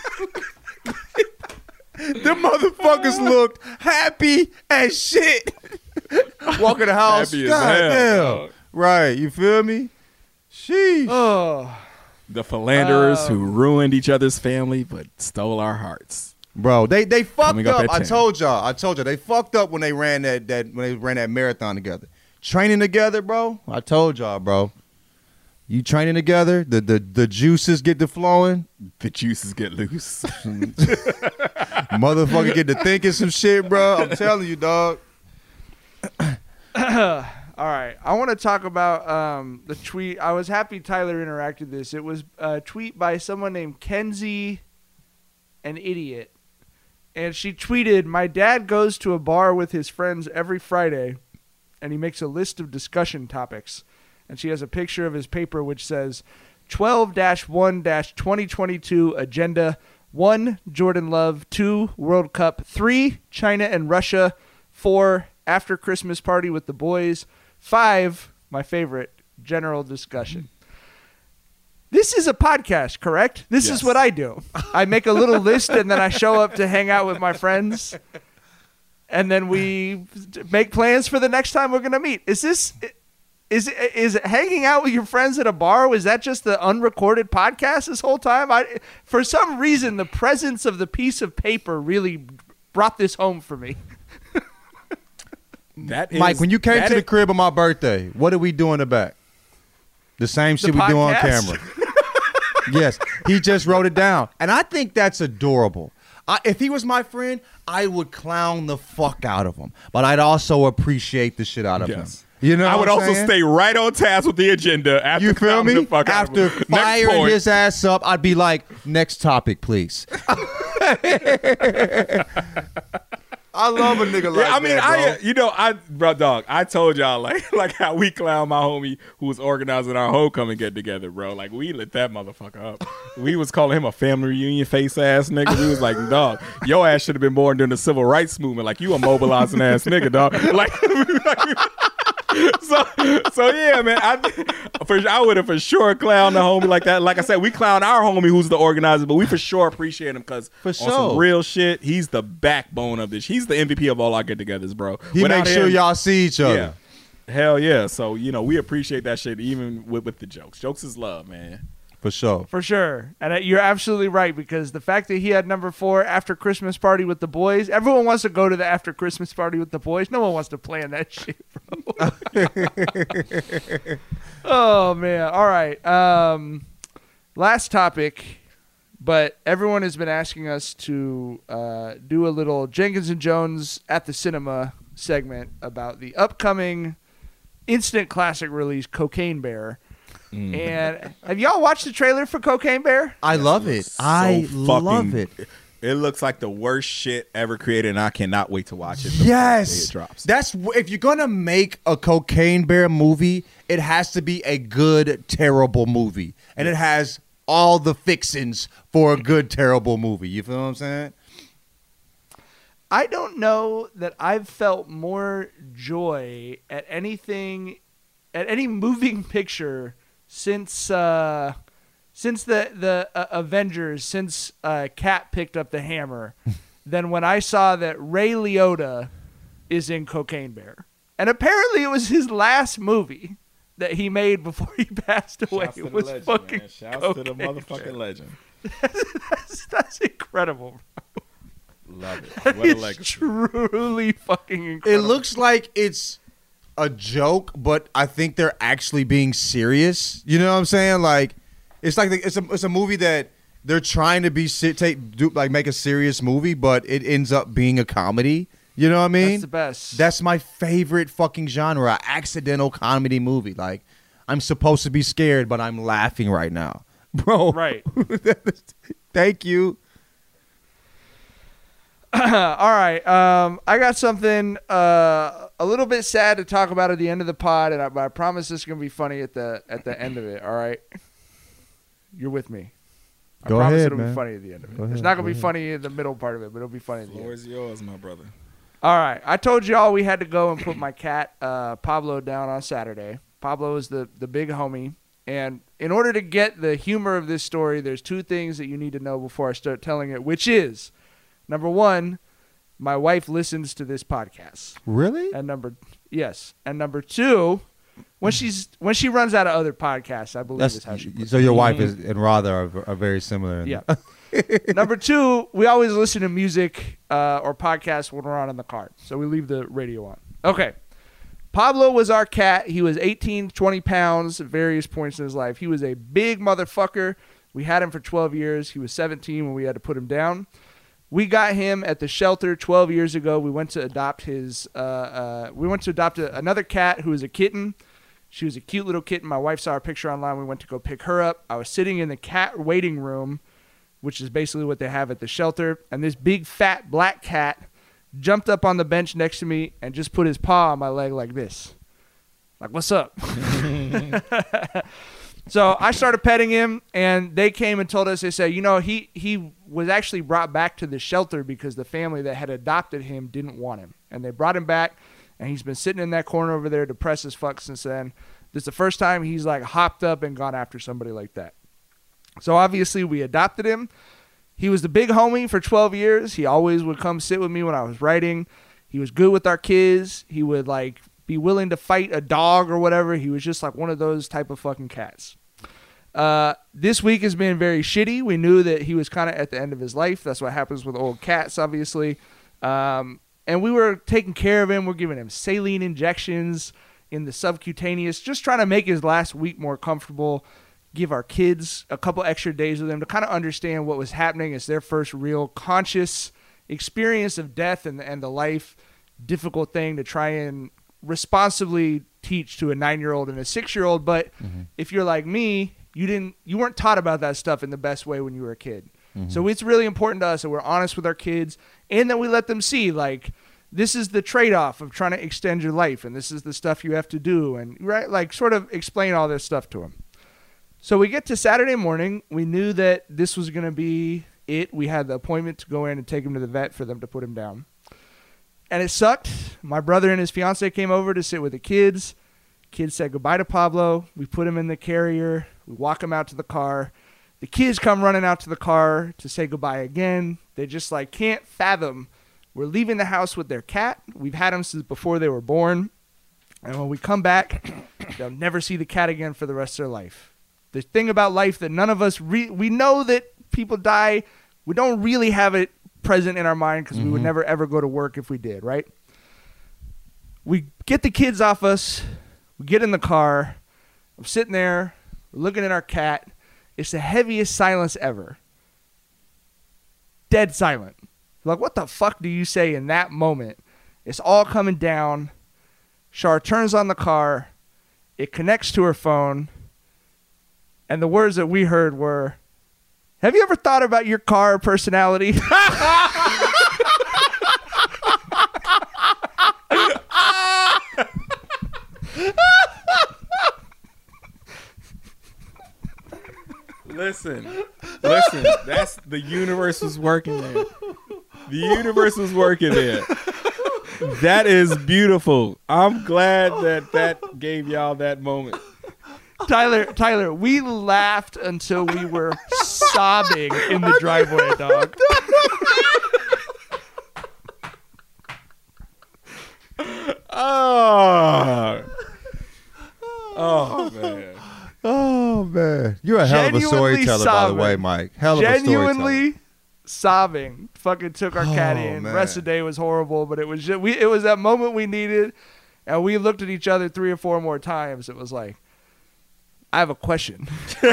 the motherfuckers looked happy as shit. Walking the house, happy as hell. Right, you feel me? Sheesh. Oh. The philanderers who ruined each other's family but stole our hearts. Bro, they fucked up. I told y'all they fucked up when they ran that marathon together. Training together, bro. I told y'all, bro. You training together, the juices get to flowing. The juices get loose. Motherfucker get to thinking some shit, bro. I'm telling you, dog. All right, I want to talk about the tweet. I was happy Tyler interacted this. It was a tweet by someone named Kenzie, an idiot. And she tweeted, "My dad goes to a bar with his friends every Friday, and he makes a list of discussion topics." And she has a picture of his paper which says 12-1-2022 agenda. 1, Jordan Love. 2, World Cup. 3, China and Russia. 4, after Christmas party with the boys. 5, my favorite, general discussion. This is a podcast, correct? This is what I do. I make a little list and then I show up to hang out with my friends. And then we make plans for the next time we're going to meet. Is it hanging out with your friends at a bar? Was that just the unrecorded podcast this whole time? For some reason, the presence of the piece of paper really brought this home for me. Mike, when you came to the crib on my birthday, what did we do in the back? The same shit we do on camera. Yes, he just wrote it down. And I think that's adorable. If he was my friend, I would clown the fuck out of him. But I'd also appreciate the shit out of him. You know, I would also stay right on task with the agenda after you feel me? After firing his ass up, I'd be like, next topic, please. I love a nigga like that, bro. Dog, I told y'all like how we clown my homie who was organizing our homecoming get together, bro. Like we lit that motherfucker up. We was calling him a family reunion face ass nigga. We was like, dog, your ass should have been born during the civil rights movement. Like you a mobilizing ass nigga, dog. Like so yeah, man. I would have for sure clowned the homie like that. Like I said, we clown our homie who's the organizer, but we for sure appreciate him because on some real shit, he's the backbone of this. He's the MVP of all our get-togethers, bro. He makes sure y'all see each other. Yeah. Hell yeah. So we appreciate that shit even with the jokes. Jokes is love, man. For sure. For sure. And you're absolutely right because the fact that he had number 4 after Christmas party with the boys, everyone wants to go to the after Christmas party with the boys. No one wants to plan that shit, bro. Oh, man. All right. Last topic, but everyone has been asking us to do a little Jenkins and Jones at the cinema segment about the upcoming instant classic release, Cocaine Bear. And have y'all watched the trailer for Cocaine Bear? I love it. I love it. It looks like the worst shit ever created, and I cannot wait to watch it. Yes, it drops. That's if you're gonna make a Cocaine Bear movie, it has to be a good, terrible movie, and it has all the fixings for a good, terrible movie. You feel what I'm saying? I don't know that I've felt more joy at anything, at any moving picture since the Avengers, since Cap picked up the hammer, than when I saw that Ray Liotta is in Cocaine Bear. And apparently it was his last movie that he made before he passed away. Shouts to It the was legend, fucking man. Shouts to the Cocaine motherfucking Bear. legend. That's incredible, bro. Love it. That What a is legacy. truly fucking It incredible. looks like it's a joke, but I think they're actually being serious. You know what I'm saying? Like, it's like it's a movie that they're trying to be make a serious movie, but it ends up being a comedy. You know what I mean? That's the best. That's my favorite fucking genre, accidental comedy movie. Like, I'm supposed to be scared, but I'm laughing right now, bro. Right. Thank you. All right. I got something a little bit sad to talk about at the end of the pod, and I promise this is gonna be funny at the end of it. All right. You're with me. I Go promise ahead, it'll man. be funny at the end of it. Go It's ahead, not gonna go be ahead. funny in the middle part of it, but it'll be funny at the end. Floor is yours, my brother. All right. I told y'all we had to go and put my cat Pablo down on Saturday. Pablo is the big homie. And in order to get the humor of this story, there's two things that you need to know before I start telling it, which is, number one, my wife listens to this podcast. Really? And number two, when she runs out of other podcasts, I believe is how she puts So it. your wife and Rather are very similar. Yeah. Number two, we always listen to music or podcasts when we're on in the car. So we leave the radio on. Okay. Pablo was our cat. He was 18, 20 pounds at various points in his life. He was a big motherfucker. We had him for 12 years. He was 17 when we had to put him down. We got him at the shelter 12 years ago. We went to adopt another cat who was a kitten. She was a cute little kitten. My wife saw her picture online. We went to go pick her up. I was sitting in the cat waiting room, which is basically what they have at the shelter. And this big, fat, black cat jumped up on the bench next to me and just put his paw on my leg like this. Like, what's up? So I started petting him, and they came and told us, they said, he was actually brought back to the shelter because the family that had adopted him didn't want him. And they brought him back, and he's been sitting in that corner over there depressed as fuck since then. This is the first time he's like hopped up and gone after somebody like that. So obviously we adopted him. He was the big homie for 12 years. He always would come sit with me when I was writing. He was good with our kids. He would like be willing to fight a dog or whatever. He was just like one of those type of fucking cats. This week has been very shitty. We knew that he was kind of at the end of his life. That's what happens with old cats, obviously. And we were taking care of him. We're giving him saline injections in the subcutaneous, just trying to make his last week more comfortable, give our kids a couple extra days with him to kind of understand what was happening. It's their first real conscious experience of death and the life, difficult thing to try and responsibly teach to a 9-year-old and a 6-year-old. But if you're like me, you weren't taught about that stuff in the best way when you were a kid. So it's really important to us that we're honest with our kids and that we let them see, like, this is the trade-off of trying to extend your life, and this is the stuff you have to do, and right, like, sort of explain all this stuff to them. So we get to Saturday morning. We knew that this was going to be it. We had the appointment to go in and take him to the vet for them to put him down. And it sucked. My brother and his fiance came over to sit with the kids. Kids said goodbye to Pablo. We put him in the carrier. We walk him out to the car. The kids come running out to the car to say goodbye again. They just like can't fathom we're leaving the house with their cat. We've had him since before they were born. And when we come back, they'll never see the cat again for the rest of their life. The thing about life that none of us, we know that people die. We don't really have it present in our mind because we would never, ever go to work if we did, right? We get the kids off us. We get in the car. I'm sitting there. We're looking at our cat. It's the heaviest silence ever. Dead silent. Like, what the fuck do you say in that moment? It's all coming down. Char turns on the car. It connects to her phone. And the words that we heard were, have you ever thought about your car personality? Listen. That's the universe was working there. The universe was working there. That is beautiful. I'm glad that gave y'all that moment. Tyler, we laughed until we were sobbing in the driveway, dog. Oh man. Oh man, you're a hell of a storyteller, by the way, Mike. Hell of a storyteller. Genuinely sobbing. Fucking took our caddy in. Man. Rest of the day was horrible, but it was just, it was that moment we needed, and we looked at each other 3 or 4 more times. It was like, I have a question.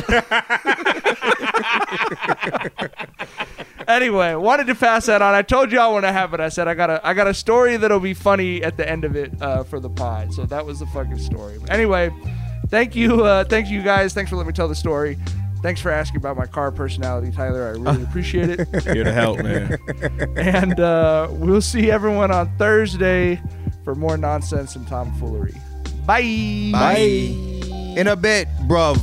Anyway, wanted to pass that on. I told you I want to have it. I said I got a story that'll be funny at the end of it for the pod. So that was the fucking story. Anyway, thank you guys. Thanks for letting me tell the story. Thanks for asking about my car personality, Tyler. I really appreciate it. Here to help, man. And we'll see everyone on Thursday for more nonsense and tomfoolery. Bye. Bye. In a bit, bruv.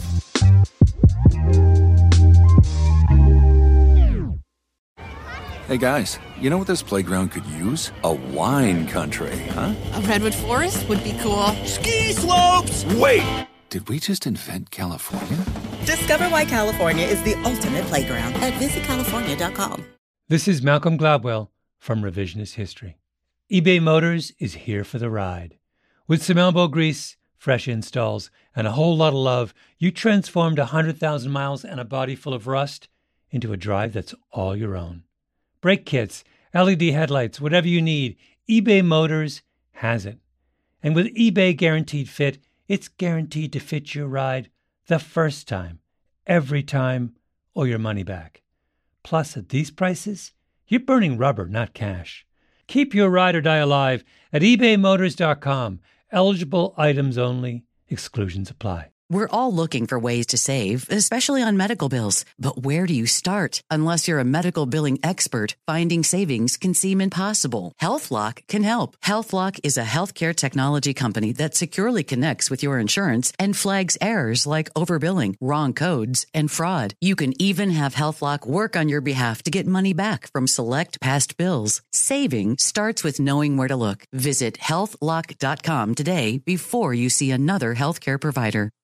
Hey guys, you know what this playground could use? A wine country, huh? A redwood forest would be cool. Ski slopes! Wait! Did we just invent California? Discover why California is the ultimate playground at visitcalifornia.com. This is Malcolm Gladwell from Revisionist History. eBay Motors is here for the ride. With some elbow grease, fresh installs, and a whole lot of love, you transformed 100,000 miles and a body full of rust into a drive that's all your own. Brake kits, LED headlights, whatever you need, eBay Motors has it. And with eBay Guaranteed Fit, it's guaranteed to fit your ride the first time, every time, or your money back. Plus, at these prices, you're burning rubber, not cash. Keep your ride or die alive at ebaymotors.com. Eligible items only. Exclusions apply. We're all looking for ways to save, especially on medical bills. But where do you start? Unless you're a medical billing expert, finding savings can seem impossible. HealthLock can help. HealthLock is a healthcare technology company that securely connects with your insurance and flags errors like overbilling, wrong codes, and fraud. You can even have HealthLock work on your behalf to get money back from select past bills. Saving starts with knowing where to look. Visit healthlock.com today before you see another healthcare provider.